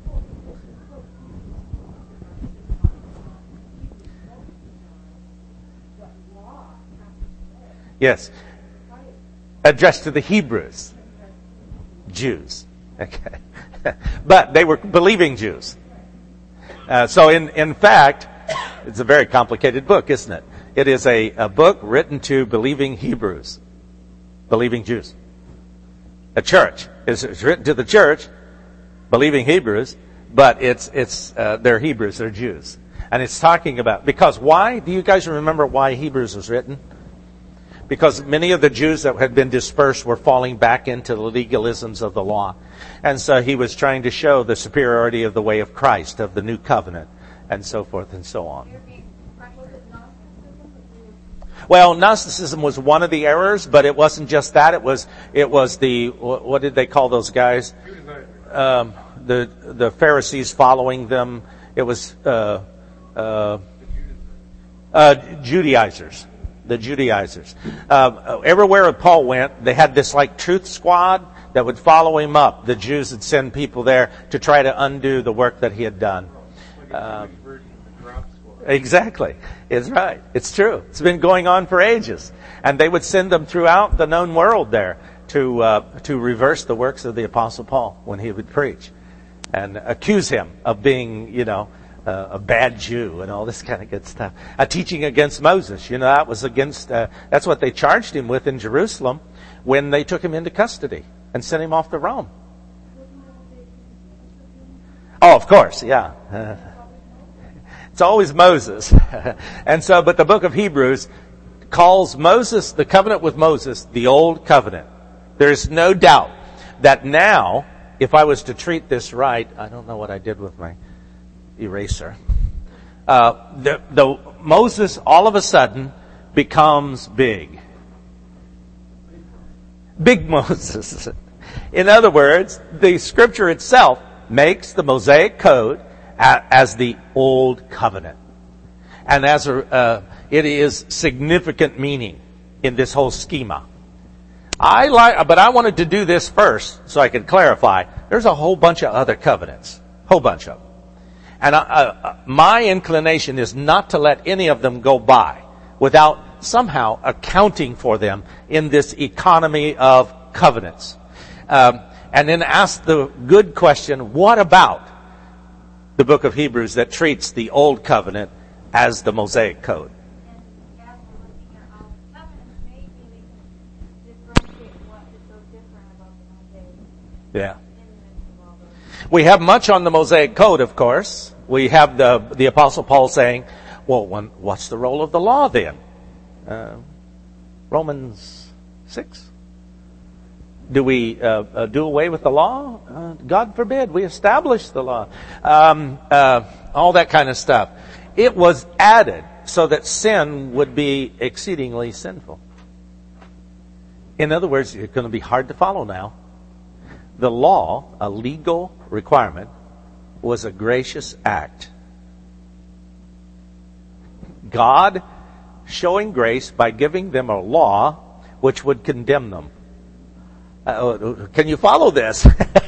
Yes. Addressed to the Hebrews. Jews. Okay. But they were believing Jews. Uh, so in, in fact, it's a very complicated book, isn't it? It is a, a book written to believing Hebrews. Believing Jews. A church. It's, it's written to the church, believing Hebrews, but it's, it's, uh, they're Hebrews, they're Jews. And it's talking about, because why? Do you guys remember why Hebrews was written? Because many of the Jews that had been dispersed were falling back into the legalisms of the law. And so he was trying to show the superiority of the way of Christ, of the new covenant, and so forth and so on. Well, Gnosticism was one of the errors, but it wasn't just that. It was, it was the, what did they call those guys? Um, the, the Pharisees following them. It was, uh, uh, uh, Judaizers. The Judaizers. Uh, everywhere Paul went, they had this like truth squad that would follow him up. The Jews would send people there to try to undo the work that he had done. Uh, exactly. It's right. It's true. It's been going on for ages. And they would send them throughout the known world there to uh, to reverse the works of the Apostle Paul when he would preach and accuse him of being, you know, Uh, a bad Jew and all this kind of good stuff. A teaching against Moses. You know, that was against, uh, that's what they charged him with in Jerusalem when they took him into custody and sent him off to Rome. Oh, of course, yeah. Uh, it's always Moses. And so, but the book of Hebrews calls Moses, the covenant with Moses, the old covenant. There's no doubt that now, if I was to treat this right, I don't know what I did with my eraser. Uh, the, the Moses all of a sudden becomes big. Big Moses. In other words, the scripture itself makes the Mosaic Code a, as the old covenant. And as a, uh, it is significant meaning in this whole schema. I like, but I wanted to do this first so I could clarify. There's a whole bunch of other covenants. Whole bunch of them. And uh, uh, my inclination is not to let any of them go by without somehow accounting for them in this economy of covenants. Um, and then ask the good question, what about the book of Hebrews that treats the old covenant as the Mosaic Code? Yeah. We have much on the Mosaic Code, of course. We have the the Apostle Paul saying, well, when, what's the role of the law then? Uh, Romans six. Do we uh, uh, do away with the law? Uh, God forbid. We establish the law. Um, uh, all that kind of stuff. It was added so that sin would be exceedingly sinful. In other words, it's going to be hard to follow now. The law, a legal requirement, was a gracious act. God showing grace by giving them a law which would condemn them. Uh, can you follow this?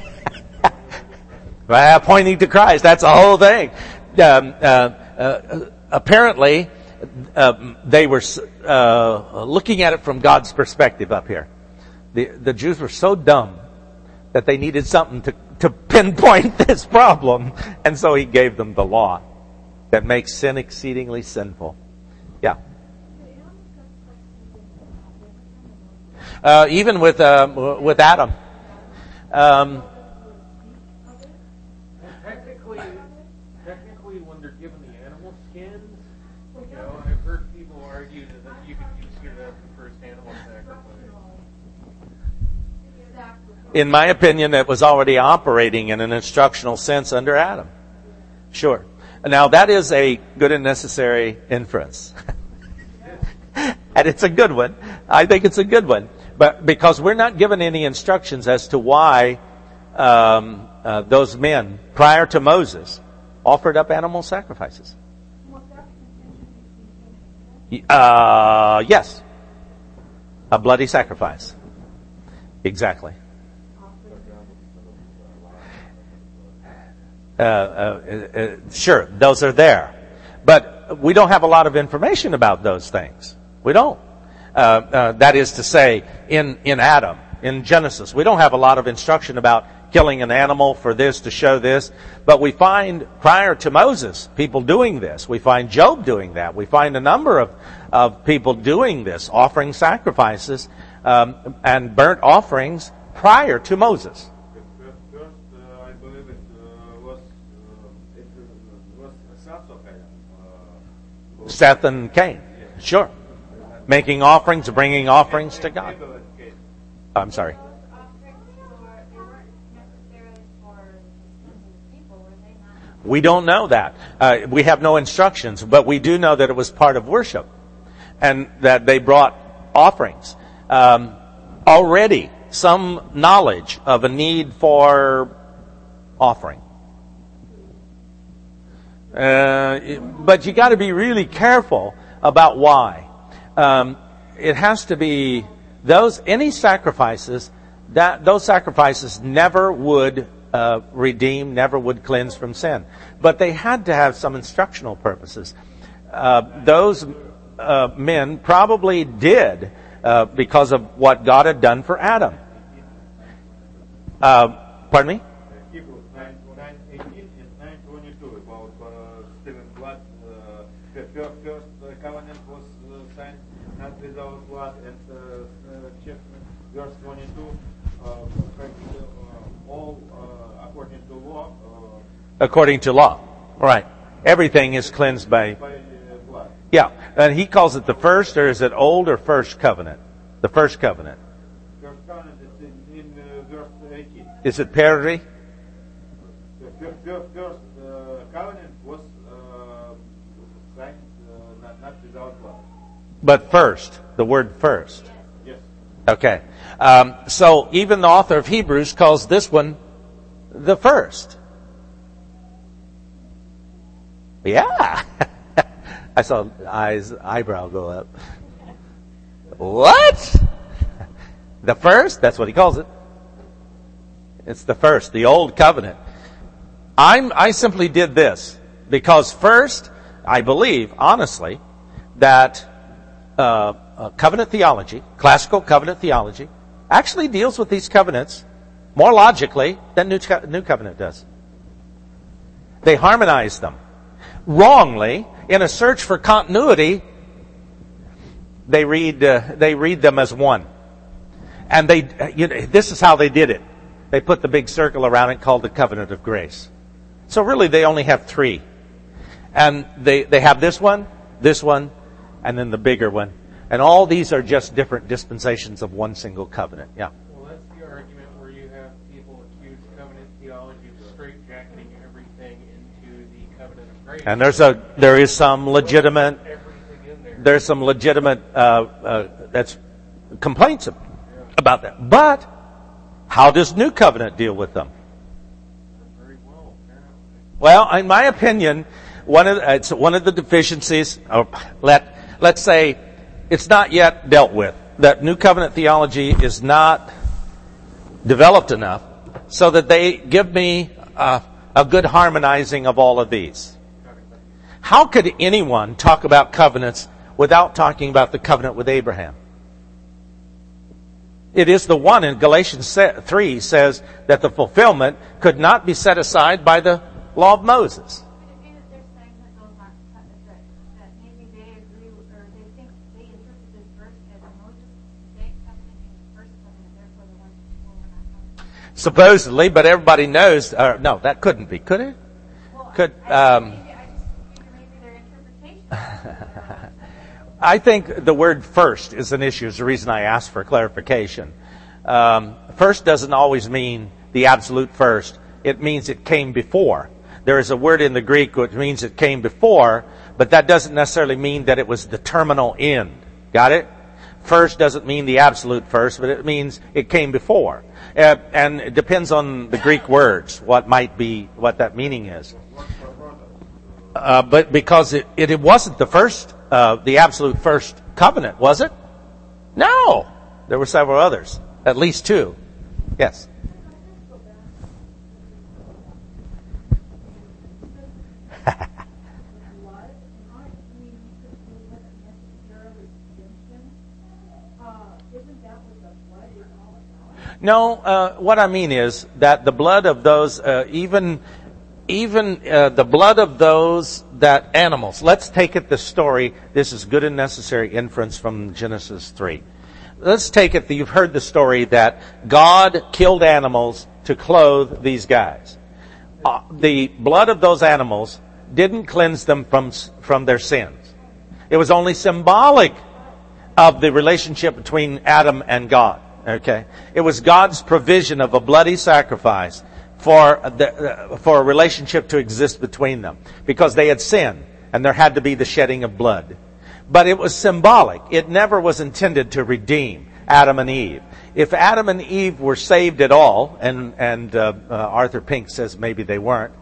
uh, pointing to Christ. That's the whole thing. Um, uh, uh, apparently, uh, they were uh, looking at it from God's perspective up here. The, the Jews were so dumb that they needed something to, to pinpoint this problem. And so he gave them the law that makes sin exceedingly sinful. Yeah. Uh, even with uh, with Adam. Um, technically, technically, when they're given the animal skins, you know, I've heard people argue that you could consider that the first animal sacrifice. In my opinion, it was already operating in an instructional sense under Adam. Sure. Now, that is a good and necessary inference. And it's a good one. I think it's a good one. But because we're not given any instructions as to why um, uh, those men, prior to Moses, offered up animal sacrifices. Uh, yes. A bloody sacrifice. Exactly. Uh, uh, uh, sure, those are there. But we don't have a lot of information about those things. We don't. Uh, uh, that is to say, in, in Adam, in Genesis, we don't have a lot of instruction about killing an animal for this, to show this. But we find, prior to Moses, people doing this. We find Job doing that. We find a number of, of people doing this, offering sacrifices um, and burnt offerings prior to Moses. Seth and Cain. Sure. Making offerings, bringing offerings to God. I'm sorry. We don't know that. Uh, we have no instructions, but we do know that it was part of worship and that they brought offerings. Um, already some knowledge of a need for offering. Uh, but you got to be really careful about why. Um, it has to be those any sacrifices that those sacrifices never would uh, redeem, never would cleanse from sin. But they had to have some instructional purposes. Uh, those uh, men probably did uh, because of what God had done for Adam. Uh, pardon me? First, first uh, covenant was uh, signed not without blood, and uh, uh, chapter, verse twenty-two, uh, uh, all uh, according to law. Uh, according to law, right? Everything is cleansed by. by uh, blood. Yeah, and he calls it the first, or is it old or first covenant? The first covenant. First covenant is in, in uh, verse eighteen. Is it Peri? The first, first, first uh, covenant was. Uh, Signed, uh, not, not without blood. But first, the word first. Yes. Okay. Um, so even the author of Hebrews calls this one the first. Yeah. I saw eyes eyebrow go up. What? The first? That's what he calls it. It's the first, the old covenant. I'm I simply did this because first I believe, honestly, that uh, uh, covenant theology, classical covenant theology, actually deals with these covenants more logically than New, New Covenant does. They harmonize them. Wrongly, in a search for continuity, they read uh, they read them as one. And they, uh, you know, this is how they did it. They put the big circle around it called the covenant of grace. So really, they only have three. And they, they have this one, this one, and then the bigger one. And all these are just different dispensations of one single covenant. Yeah. Well, that's the argument where you have people accuse covenant theology of straitjacketing everything into the covenant of grace. And there's a there is some legitimate everything in there. there's some legitimate uh, uh, that's complaints about that. But how does New Covenant deal with them? Very well, apparently. Well, in my opinion, one of the, it's one of the deficiencies. Or let let's say it's not yet dealt with that New Covenant theology is not developed enough so that they give me uh, a good harmonizing of all of these. How could anyone talk about covenants without talking about the covenant with Abraham? It is the one in Galatians three says that the fulfillment could not be set aside by the law of Moses. But if you- they're saying that those aren't, cut- that, that maybe they agree with, or they think, they interpret this verse as a Moses, Mosaic covenant and the first covenant, therefore the ones before were not covenant. Supposedly, but everybody knows, uh, no, that couldn't be, could it? Well, Could, I, um, I, maybe, I just figure maybe their interpretation. I think the word first is an issue. Is the reason I asked for clarification. Um, first doesn't always mean the absolute first. It means it came before. There is a word in the Greek which means it came before, but that doesn't necessarily mean that it was the terminal end. Got it? First doesn't mean the absolute first, but it means it came before. Uh, and it depends on the Greek words, what might be, what that meaning is. Uh, but because it, it, it wasn't the first, uh, the absolute first covenant, was it? No! There were several others. At least two. Yes. No, uh, what I mean is that the blood of those, uh, even, even uh, the blood of those that animals. Let's take it the story. This is good and necessary inference from Genesis three. Let's take it that you've heard the story that God killed animals to clothe these guys. Uh, the blood of those animals didn't cleanse them from from their sins. It was only symbolic of the relationship between Adam and God. Okay, it was God's provision of a bloody sacrifice for the, uh, for a relationship to exist between them, because they had sinned and there had to be the shedding of blood. But it was symbolic. It never was intended to redeem Adam and Eve. If Adam and Eve were saved at all, and and uh, uh, Arthur Pink says maybe they weren't,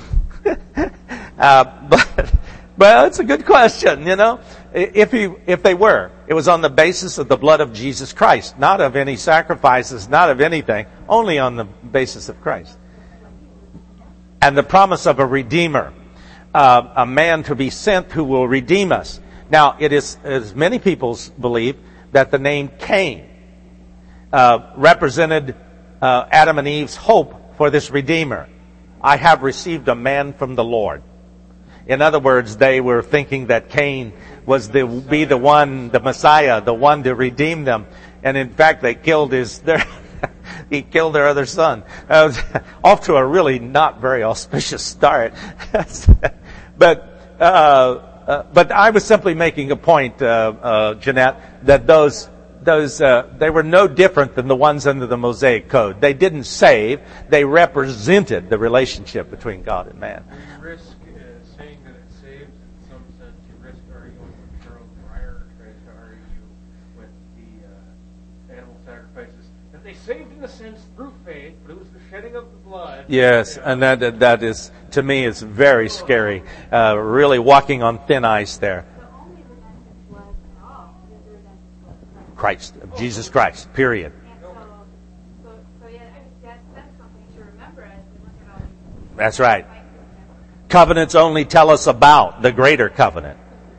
uh, but well, it's a good question. You know, if he if they were, it was on the basis of the blood of Jesus Christ, not of any sacrifices, not of anything, only on the basis of Christ, and the promise of a redeemer, uh, a man to be sent who will redeem us. Now, it is, as many people believe, that the name Cain uh, represented uh, Adam and Eve's hope for this Redeemer. I have received a man from the Lord. In other words, they were thinking that Cain was the be the one, the Messiah, the one to redeem them, and in fact, they killed his. Their, he killed their other son. Uh, off to a really not very auspicious start, but. Uh, Uh, but I was simply making a point, uh, uh, Jeanette, that those, those, uh, they were no different than the ones under the Mosaic Code. They didn't save, they represented the relationship between God and man. You risk uh, saying that it saves in some sense. You risk arguing with Charles Breyer, tries to argue with the uh, animal sacrifices that they saved in a sense through faith, but it was the shedding of the blood. Yes, yeah. And that that is, to me, is very scary. Uh, really walking on thin ice there. The only redemptive blood at all is the redemptive blood of Christ, Christ. of Jesus Christ, period. And so, so, so yeah, I mean, that, that's something to remember as we look at all these. That's right. Covenants only tell us about the greater covenant.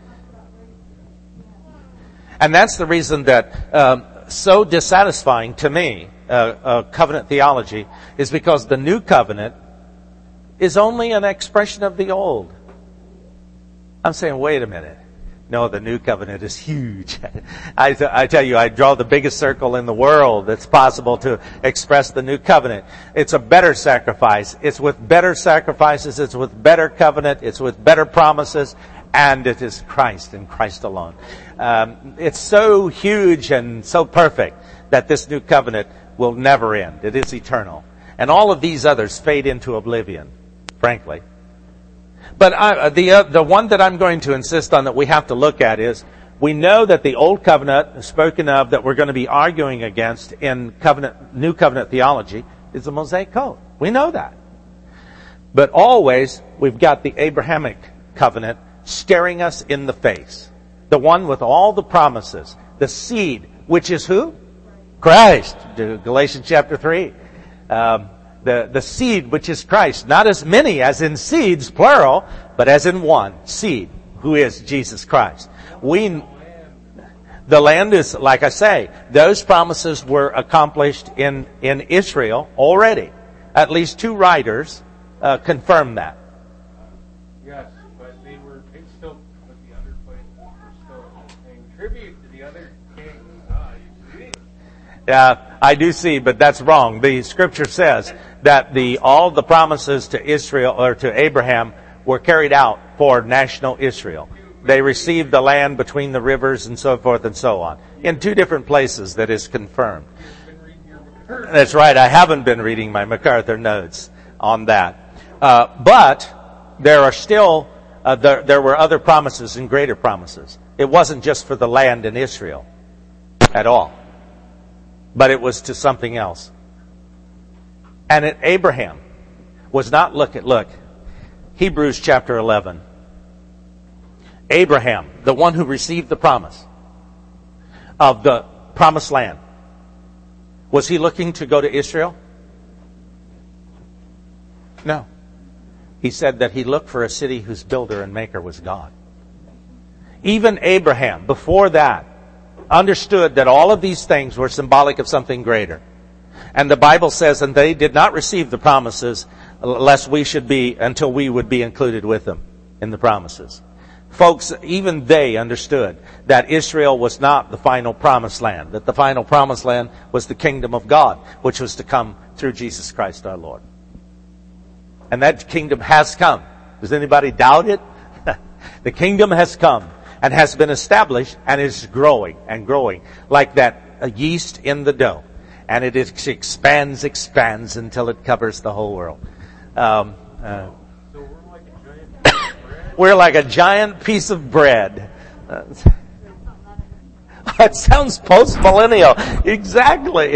And that's the reason that um, so dissatisfying to me, uh, uh, covenant theology, is because the new covenant is only an expression of the old. I'm saying, wait a minute. No, the new covenant is huge. I, th- I tell you, I draw the biggest circle in the world that's possible to express the new covenant. It's a better sacrifice. It's with better sacrifices. It's with better covenant. It's with better promises. And it is Christ and Christ alone. Um, it's so huge and so perfect that this new covenant will never end. It is eternal. And all of these others fade into oblivion, frankly. But I, the uh, the one that I'm going to insist on that we have to look at is, we know that the old covenant spoken of that we're going to be arguing against in covenant, new covenant theology is the Mosaic Code. We know that. But always we've got the Abrahamic covenant staring us in the face. The one with all the promises, the seed which is who? Christ. Galatians chapter three. Um, the, the seed, which is Christ. Not as many as in seeds, plural, but as in one seed, who is Jesus Christ. We, the land is, like I say, those promises were accomplished in, in Israel already. At least two writers uh, confirm that. Yes, but they were they still, but the other places were still paying tribute to the other kings. Ah, you see? Yeah, I do see, but that's wrong. The scripture says that the all the promises to Israel or to Abraham were carried out for national Israel. They received the land between the rivers and so forth and so on. In two different places that is confirmed. That's right. I haven't been reading my MacArthur notes on that. Uh, but there are still, uh, there, there were other promises and greater promises. It wasn't just for the land in Israel at all. But it was to something else. And it, Abraham was not, look at, look, Hebrews chapter eleven. Abraham, the one who received the promise of the promised land. Was he looking to go to Israel? No. He said that he looked for a city whose builder and maker was God. Even Abraham, before that, understood that all of these things were symbolic of something greater. And the Bible says, and they did not receive the promises lest we should be, until we would be included with them in the promises. Folks, even they understood that Israel was not the final promised land, that the final promised land was the kingdom of God, which was to come through Jesus Christ our Lord. And that kingdom has come. Does anybody doubt it? The kingdom has come and has been established and is growing and growing like that yeast in the dough. And it is, expands, expands until it covers the whole world. Um, uh, We're like a giant piece of bread. Uh, it sounds post-millennial. Exactly.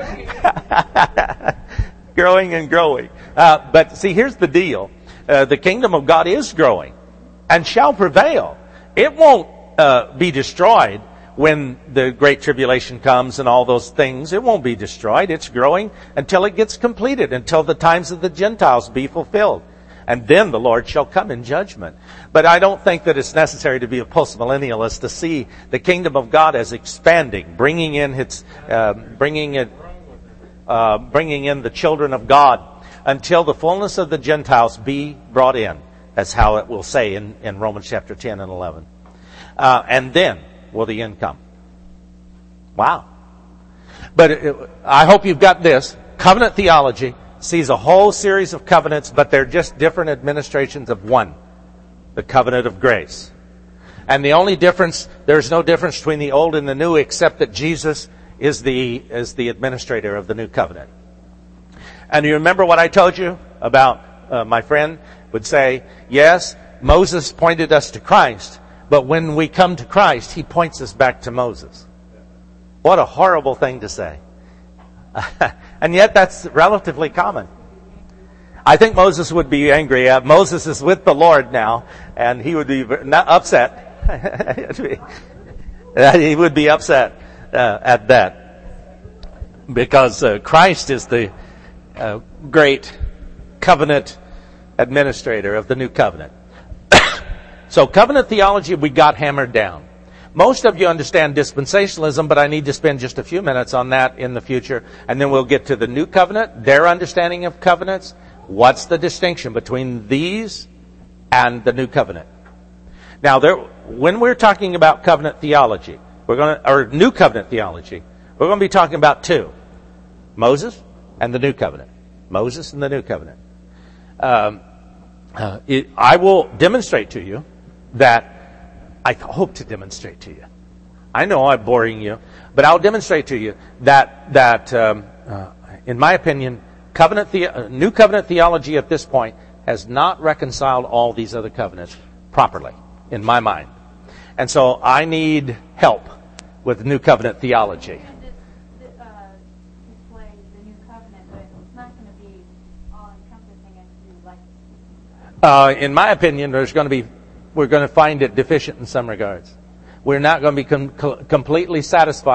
Growing and growing. Uh, but see, here's the deal. Uh, the kingdom of God is growing and shall prevail. It won't uh, be destroyed when the Great Tribulation comes and all those things. It won't be destroyed. It's growing until it gets completed, until the times of the Gentiles be fulfilled. And then the Lord shall come in judgment. But I don't think that it's necessary to be a postmillennialist to see the kingdom of God as expanding, bringing in its, uh, bringing it, uh, bringing in the children of God until the fullness of the Gentiles be brought in. That's how it will say in, in Romans chapter ten and eleven. Uh, and then will the end come. Wow. But it, I hope you've got this. Covenant theology sees a whole series of covenants, but they're just different administrations of one. The covenant of grace. And the only difference, there's no difference between the old and the new except that Jesus is the, is the administrator of the new covenant. And you remember what I told you about uh, my friend would say, yes, Moses pointed us to Christ, but when we come to Christ, he points us back to Moses. What a horrible thing to say. And yet that's relatively common. I think Moses would be angry. Uh, Moses is with the Lord now, and he would be not upset. He would be upset uh, at that. Because uh, Christ is the uh, great covenant administrator of the new covenant. So covenant theology we got hammered down. Most of you understand dispensationalism, but I need to spend just a few minutes on that in the future. And then we'll get to the new covenant, their understanding of covenants. What's the distinction between these and the new covenant? Now, there, when we're talking about covenant theology, we're going to, or new covenant theology, we're going to be talking about two. Moses and the new covenant. Moses and the new covenant. Um, uh, it, I will demonstrate to you that I hope to demonstrate to you. I know I'm boring you, but I'll demonstrate to you that that um, uh, in my opinion, covenant the- uh, new covenant theology at this point has not reconciled all these other covenants properly, in my mind, and so I need help with new covenant theology. And this, uh, display the new covenant, but it's not going to be all encompassing as you like. Uh, in my opinion, there's going to be. We're going to find it deficient in some regards. We're not going to be com- completely satisfied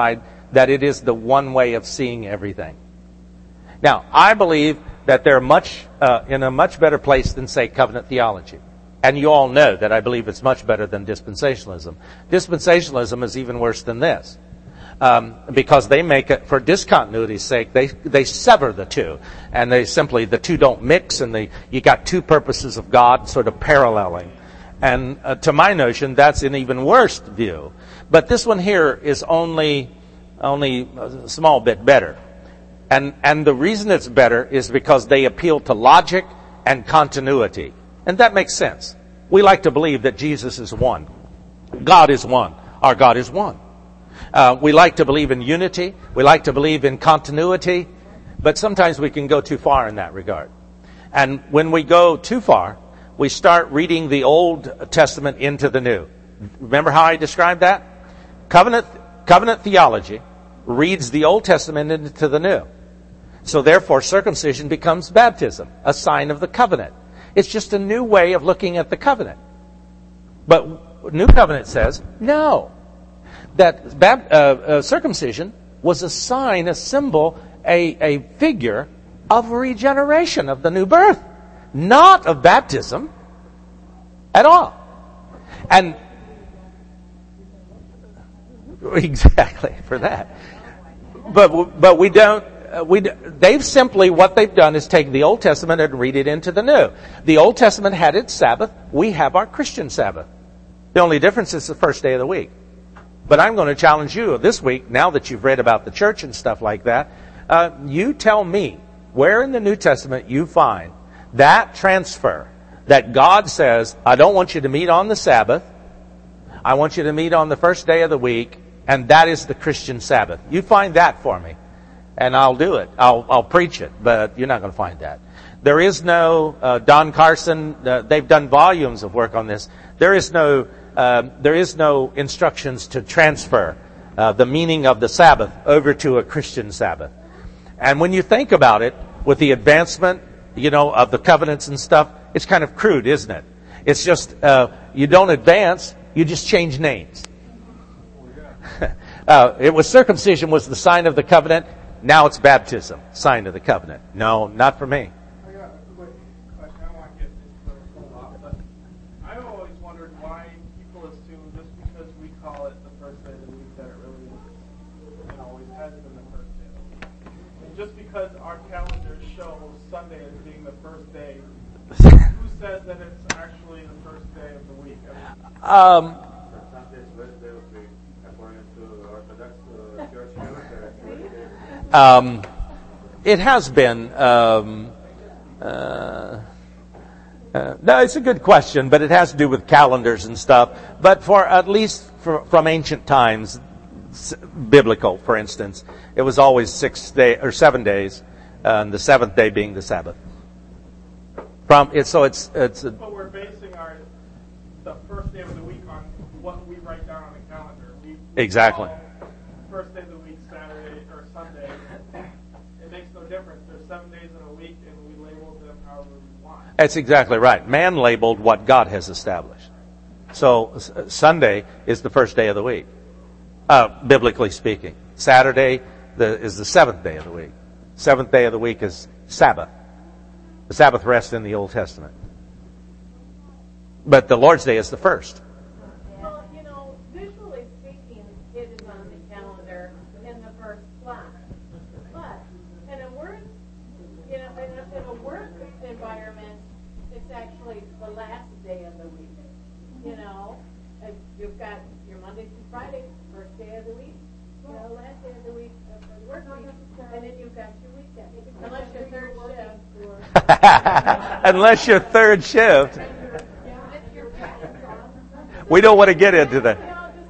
that it is the one way of seeing everything. Now, I believe that they're much uh, in a much better place than, say, covenant theology. And you all know that I believe it's much better than dispensationalism. Dispensationalism is even worse than this. Um, because they make it, for discontinuity's sake, they they sever the two. And they simply, the two don't mix, and they, you got two purposes of God sort of paralleling. And uh, to my notion, that's an even worse view. But this one here is only only a small bit better. And and the reason it's better is because they appeal to logic and continuity. And that makes sense. We like to believe that Jesus is one. God is one. Our God is one. Uh, we like to believe in unity. We like to believe in continuity. But sometimes we can go too far in that regard. And when we go too far, we start reading the Old Testament into the New. Remember how I described that? Covenant, covenant theology reads the Old Testament into the New. So therefore, circumcision becomes baptism, a sign of the covenant. It's just a new way of looking at the covenant. But New Covenant says, no. That bab- uh, uh, circumcision was a sign, a symbol, a, a figure of regeneration, of the new birth. Not of baptism at all. And exactly, for that. But but we don't, uh, we they've simply, what they've done is take the Old Testament and read it into the New. The Old Testament had its Sabbath. We have our Christian Sabbath. The only difference is the first day of the week. But I'm going to challenge you this week, now that you've read about the church and stuff like that, uh, you tell me where in the New Testament you find that transfer that God says, I don't want you to meet on the Sabbath, I want you to meet on the first day of the week, and that is the Christian Sabbath. You find that for me, and I'll do it. I'll, I'll preach it, but you're not going to find that. There is no, uh, Don Carson, uh, they've done volumes of work on this. There is no Uh, there is no instructions to transfer uh, the meaning of the Sabbath over to a Christian Sabbath. And when you think about it, with the advancement, you know, of the covenants and stuff, it's kind of crude, isn't it? It's just, uh, you don't advance, you just change names. uh, it was circumcision was the sign of the covenant. Now it's baptism, sign of the covenant. No, not for me. Just because our calendar shows Sunday as being the first day, who says that it's actually the first day of the week? I mean, um, Sunday's Wednesday would be, according to Orthodox uh, Church calendar. Um, it has been. Um, uh, uh, no, it's a good question, but it has to do with calendars and stuff. But for at least for, from ancient times, biblical, for instance, it was always six day or seven days, uh, and the seventh day being the Sabbath. From it, so it's it's. A, but we're basing our the first day of the week on what we write down on the calendar. We, we exactly. First day of the week, Saturday or Sunday. It makes no difference. There's seven days in a week, and we label them however we want. That's exactly right. Man labeled what God has established. So Sunday is the first day of the week. Uh, biblically speaking. Saturday the, is the seventh day of the week. Seventh day of the week is Sabbath. The Sabbath rest in the Old Testament. But the Lord's Day is the first. Well, you know, visually speaking, it is on the calendar in the first slot. But in a work, you know, in a, in a work environment, it's actually the last day of the week. You know, and you've got your Monday through Friday, first day of the week, you know, last day of the week uh, for the work week, and then you've got your weekend. Unless you're third shift. Or Unless you're third shift. We don't want to get into that.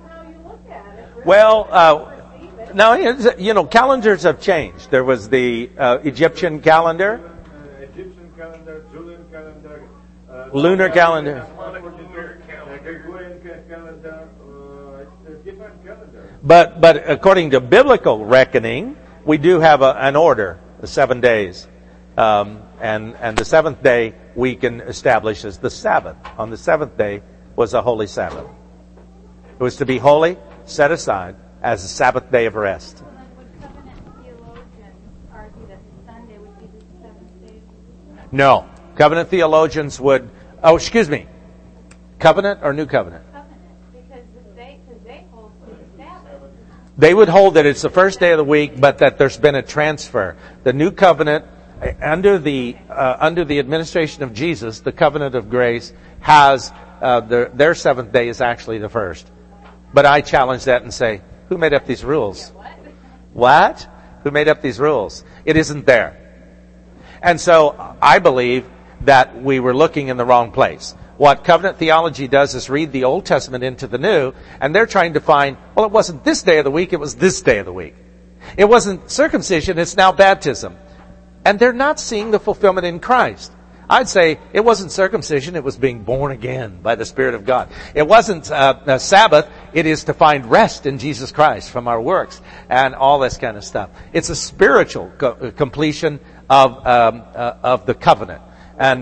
Well, uh, now, you know, calendars have changed. There was the uh, Egyptian calendar. Uh, Egyptian calendar, Julian calendar. Uh, Lunar calendar. Gregorian calendar. Uh, it's a different calendar. But but according to biblical reckoning, we do have a, an order, the seven days. Um, and, and the seventh day we can establish as the Sabbath. On the seventh day was a holy Sabbath. It was to be holy, set aside, as a Sabbath day of rest. Well, then would covenant theologians argue that the Sunday would be the seventh day? No. Covenant theologians would, oh, excuse me. Covenant or New Covenant? Covenant, because they, because they hold to the Sabbath. They would hold that it's the first day of the week, but that there's been a transfer. The New Covenant, under the uh, under the administration of Jesus, the covenant of grace has uh, their, their seventh day is actually the first. But I challenge that and say, who made up these rules? What? Who made up these rules? It isn't there. And so I believe that we were looking in the wrong place. What covenant theology does is read the Old Testament into the New, and they're trying to find, well, it wasn't this day of the week, it was this day of the week. It wasn't circumcision, it's now baptism. And they're not seeing the fulfillment in Christ. I'd say it wasn't circumcision, it was being born again by the Spirit of God. It wasn't uh, a Sabbath, it is to find rest in Jesus Christ from our works and all this kind of stuff. It's a spiritual co- completion of um, uh, of the covenant. And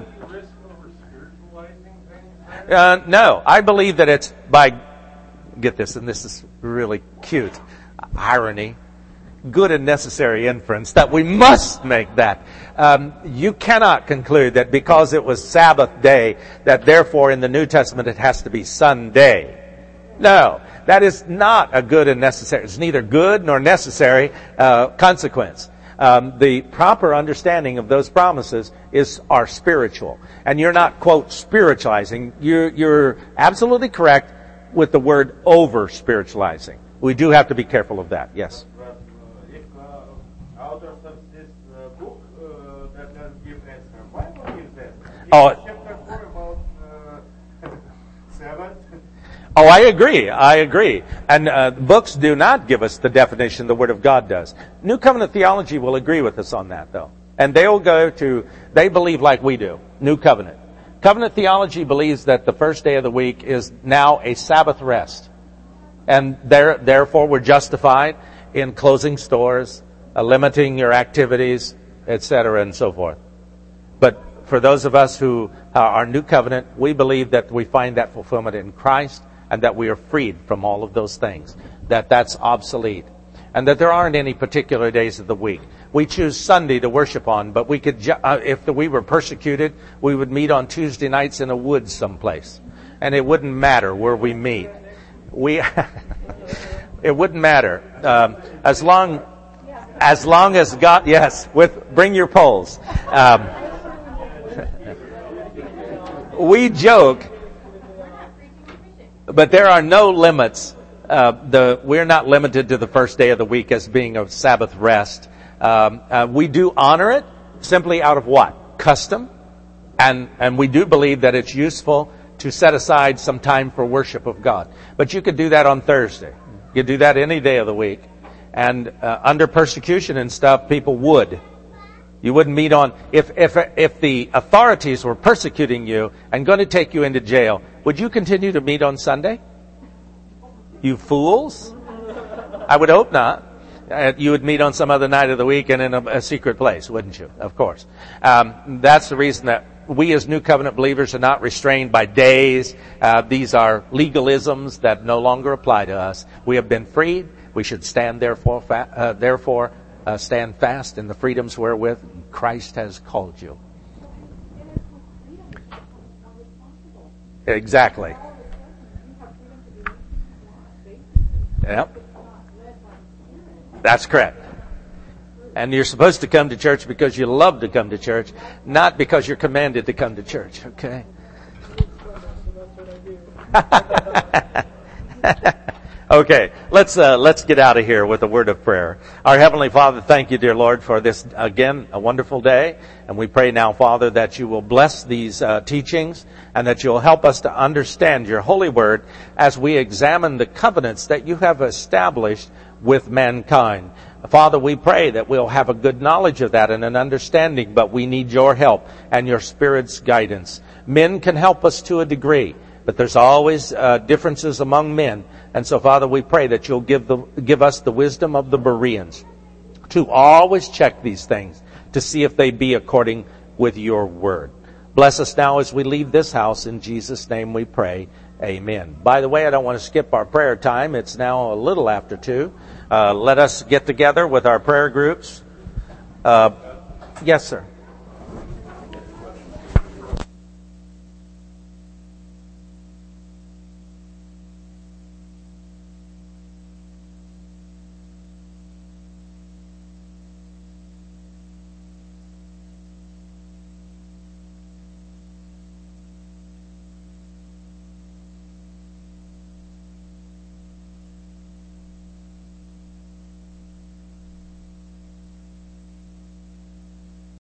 uh, no, I believe that it's by, get this, and this is really cute, irony, good and necessary inference, that we must make that. Um, you cannot conclude that because it was Sabbath day, that therefore in the New Testament it has to be Sunday. No, that is not a good and necessary. It's neither good nor necessary uh, consequence. Um, the proper understanding of those promises is are spiritual. And you're not, quote, spiritualizing. You're, you're absolutely correct with the word over-spiritualizing. We do have to be careful of that, yes. But uh, if uh, authors of this uh, book uh, that doesn't give answer, why would give that? Oh. Chapter four about uh, seven. Oh, I agree. I agree. And uh, books do not give us the definition the Word of God does. New Covenant theology will agree with us on that, though. And they'll go to, they believe like we do, New Covenant. Covenant theology believes that the first day of the week is now a Sabbath rest. And there, therefore we're justified in closing stores, uh, limiting your activities, et cetera, and so forth. But for those of us who uh, are New Covenant, we believe that we find that fulfillment in Christ, and that we are freed from all of those things, that that's obsolete, and that there aren't any particular days of the week. We choose Sunday to worship on, but we could, ju- uh, if we were persecuted, we would meet on Tuesday nights in a woods someplace, and it wouldn't matter where we meet. We, it wouldn't matter um, as long, as long as God. Yes, with bring your poles. Um, we joke. But there are no limits. Uh, the, we're not limited to the first day of the week as being a Sabbath rest. Um, uh, we do honor it simply out of what? Custom. And, and we do believe that it's useful to set aside some time for worship of God. But you could do that on Thursday. You could do that any day of the week. And uh, under persecution and stuff, people would. You wouldn't meet on, if, if, if the authorities were persecuting you and going to take you into jail, would you continue to meet on Sunday? You fools? I would hope not. Uh, you would meet on some other night of the week and in a, a secret place, wouldn't you? Of course. Um, that's the reason that we as New Covenant believers are not restrained by days. Uh, these are legalisms that no longer apply to us. We have been freed. We should stand therefore, fa- uh, therefore, Uh, stand fast in the freedoms wherewith Christ has called you. Exactly. Yep. That's correct. And you're supposed to come to church because you love to come to church, not because you're commanded to come to church, okay? Okay, let's uh, let's get out of here with a word of prayer. Our Heavenly Father, thank you, dear Lord, for this, again, a wonderful day. And we pray now, Father, that you will bless these uh, teachings and that you'll help us to understand your holy word as we examine the covenants that you have established with mankind. Father, we pray that we'll have a good knowledge of that and an understanding, but we need your help and your Spirit's guidance. Men can help us to a degree, but there's always uh, differences among men. And so, Father, we pray that you'll give the give us the wisdom of the Bereans to always check these things to see if they be according with your word. Bless us now as we leave this house. In Jesus' name we pray. Amen. By the way, I don't want to skip our prayer time. It's now a little after two. Uh, let us get together with our prayer groups. Uh, yes, sir.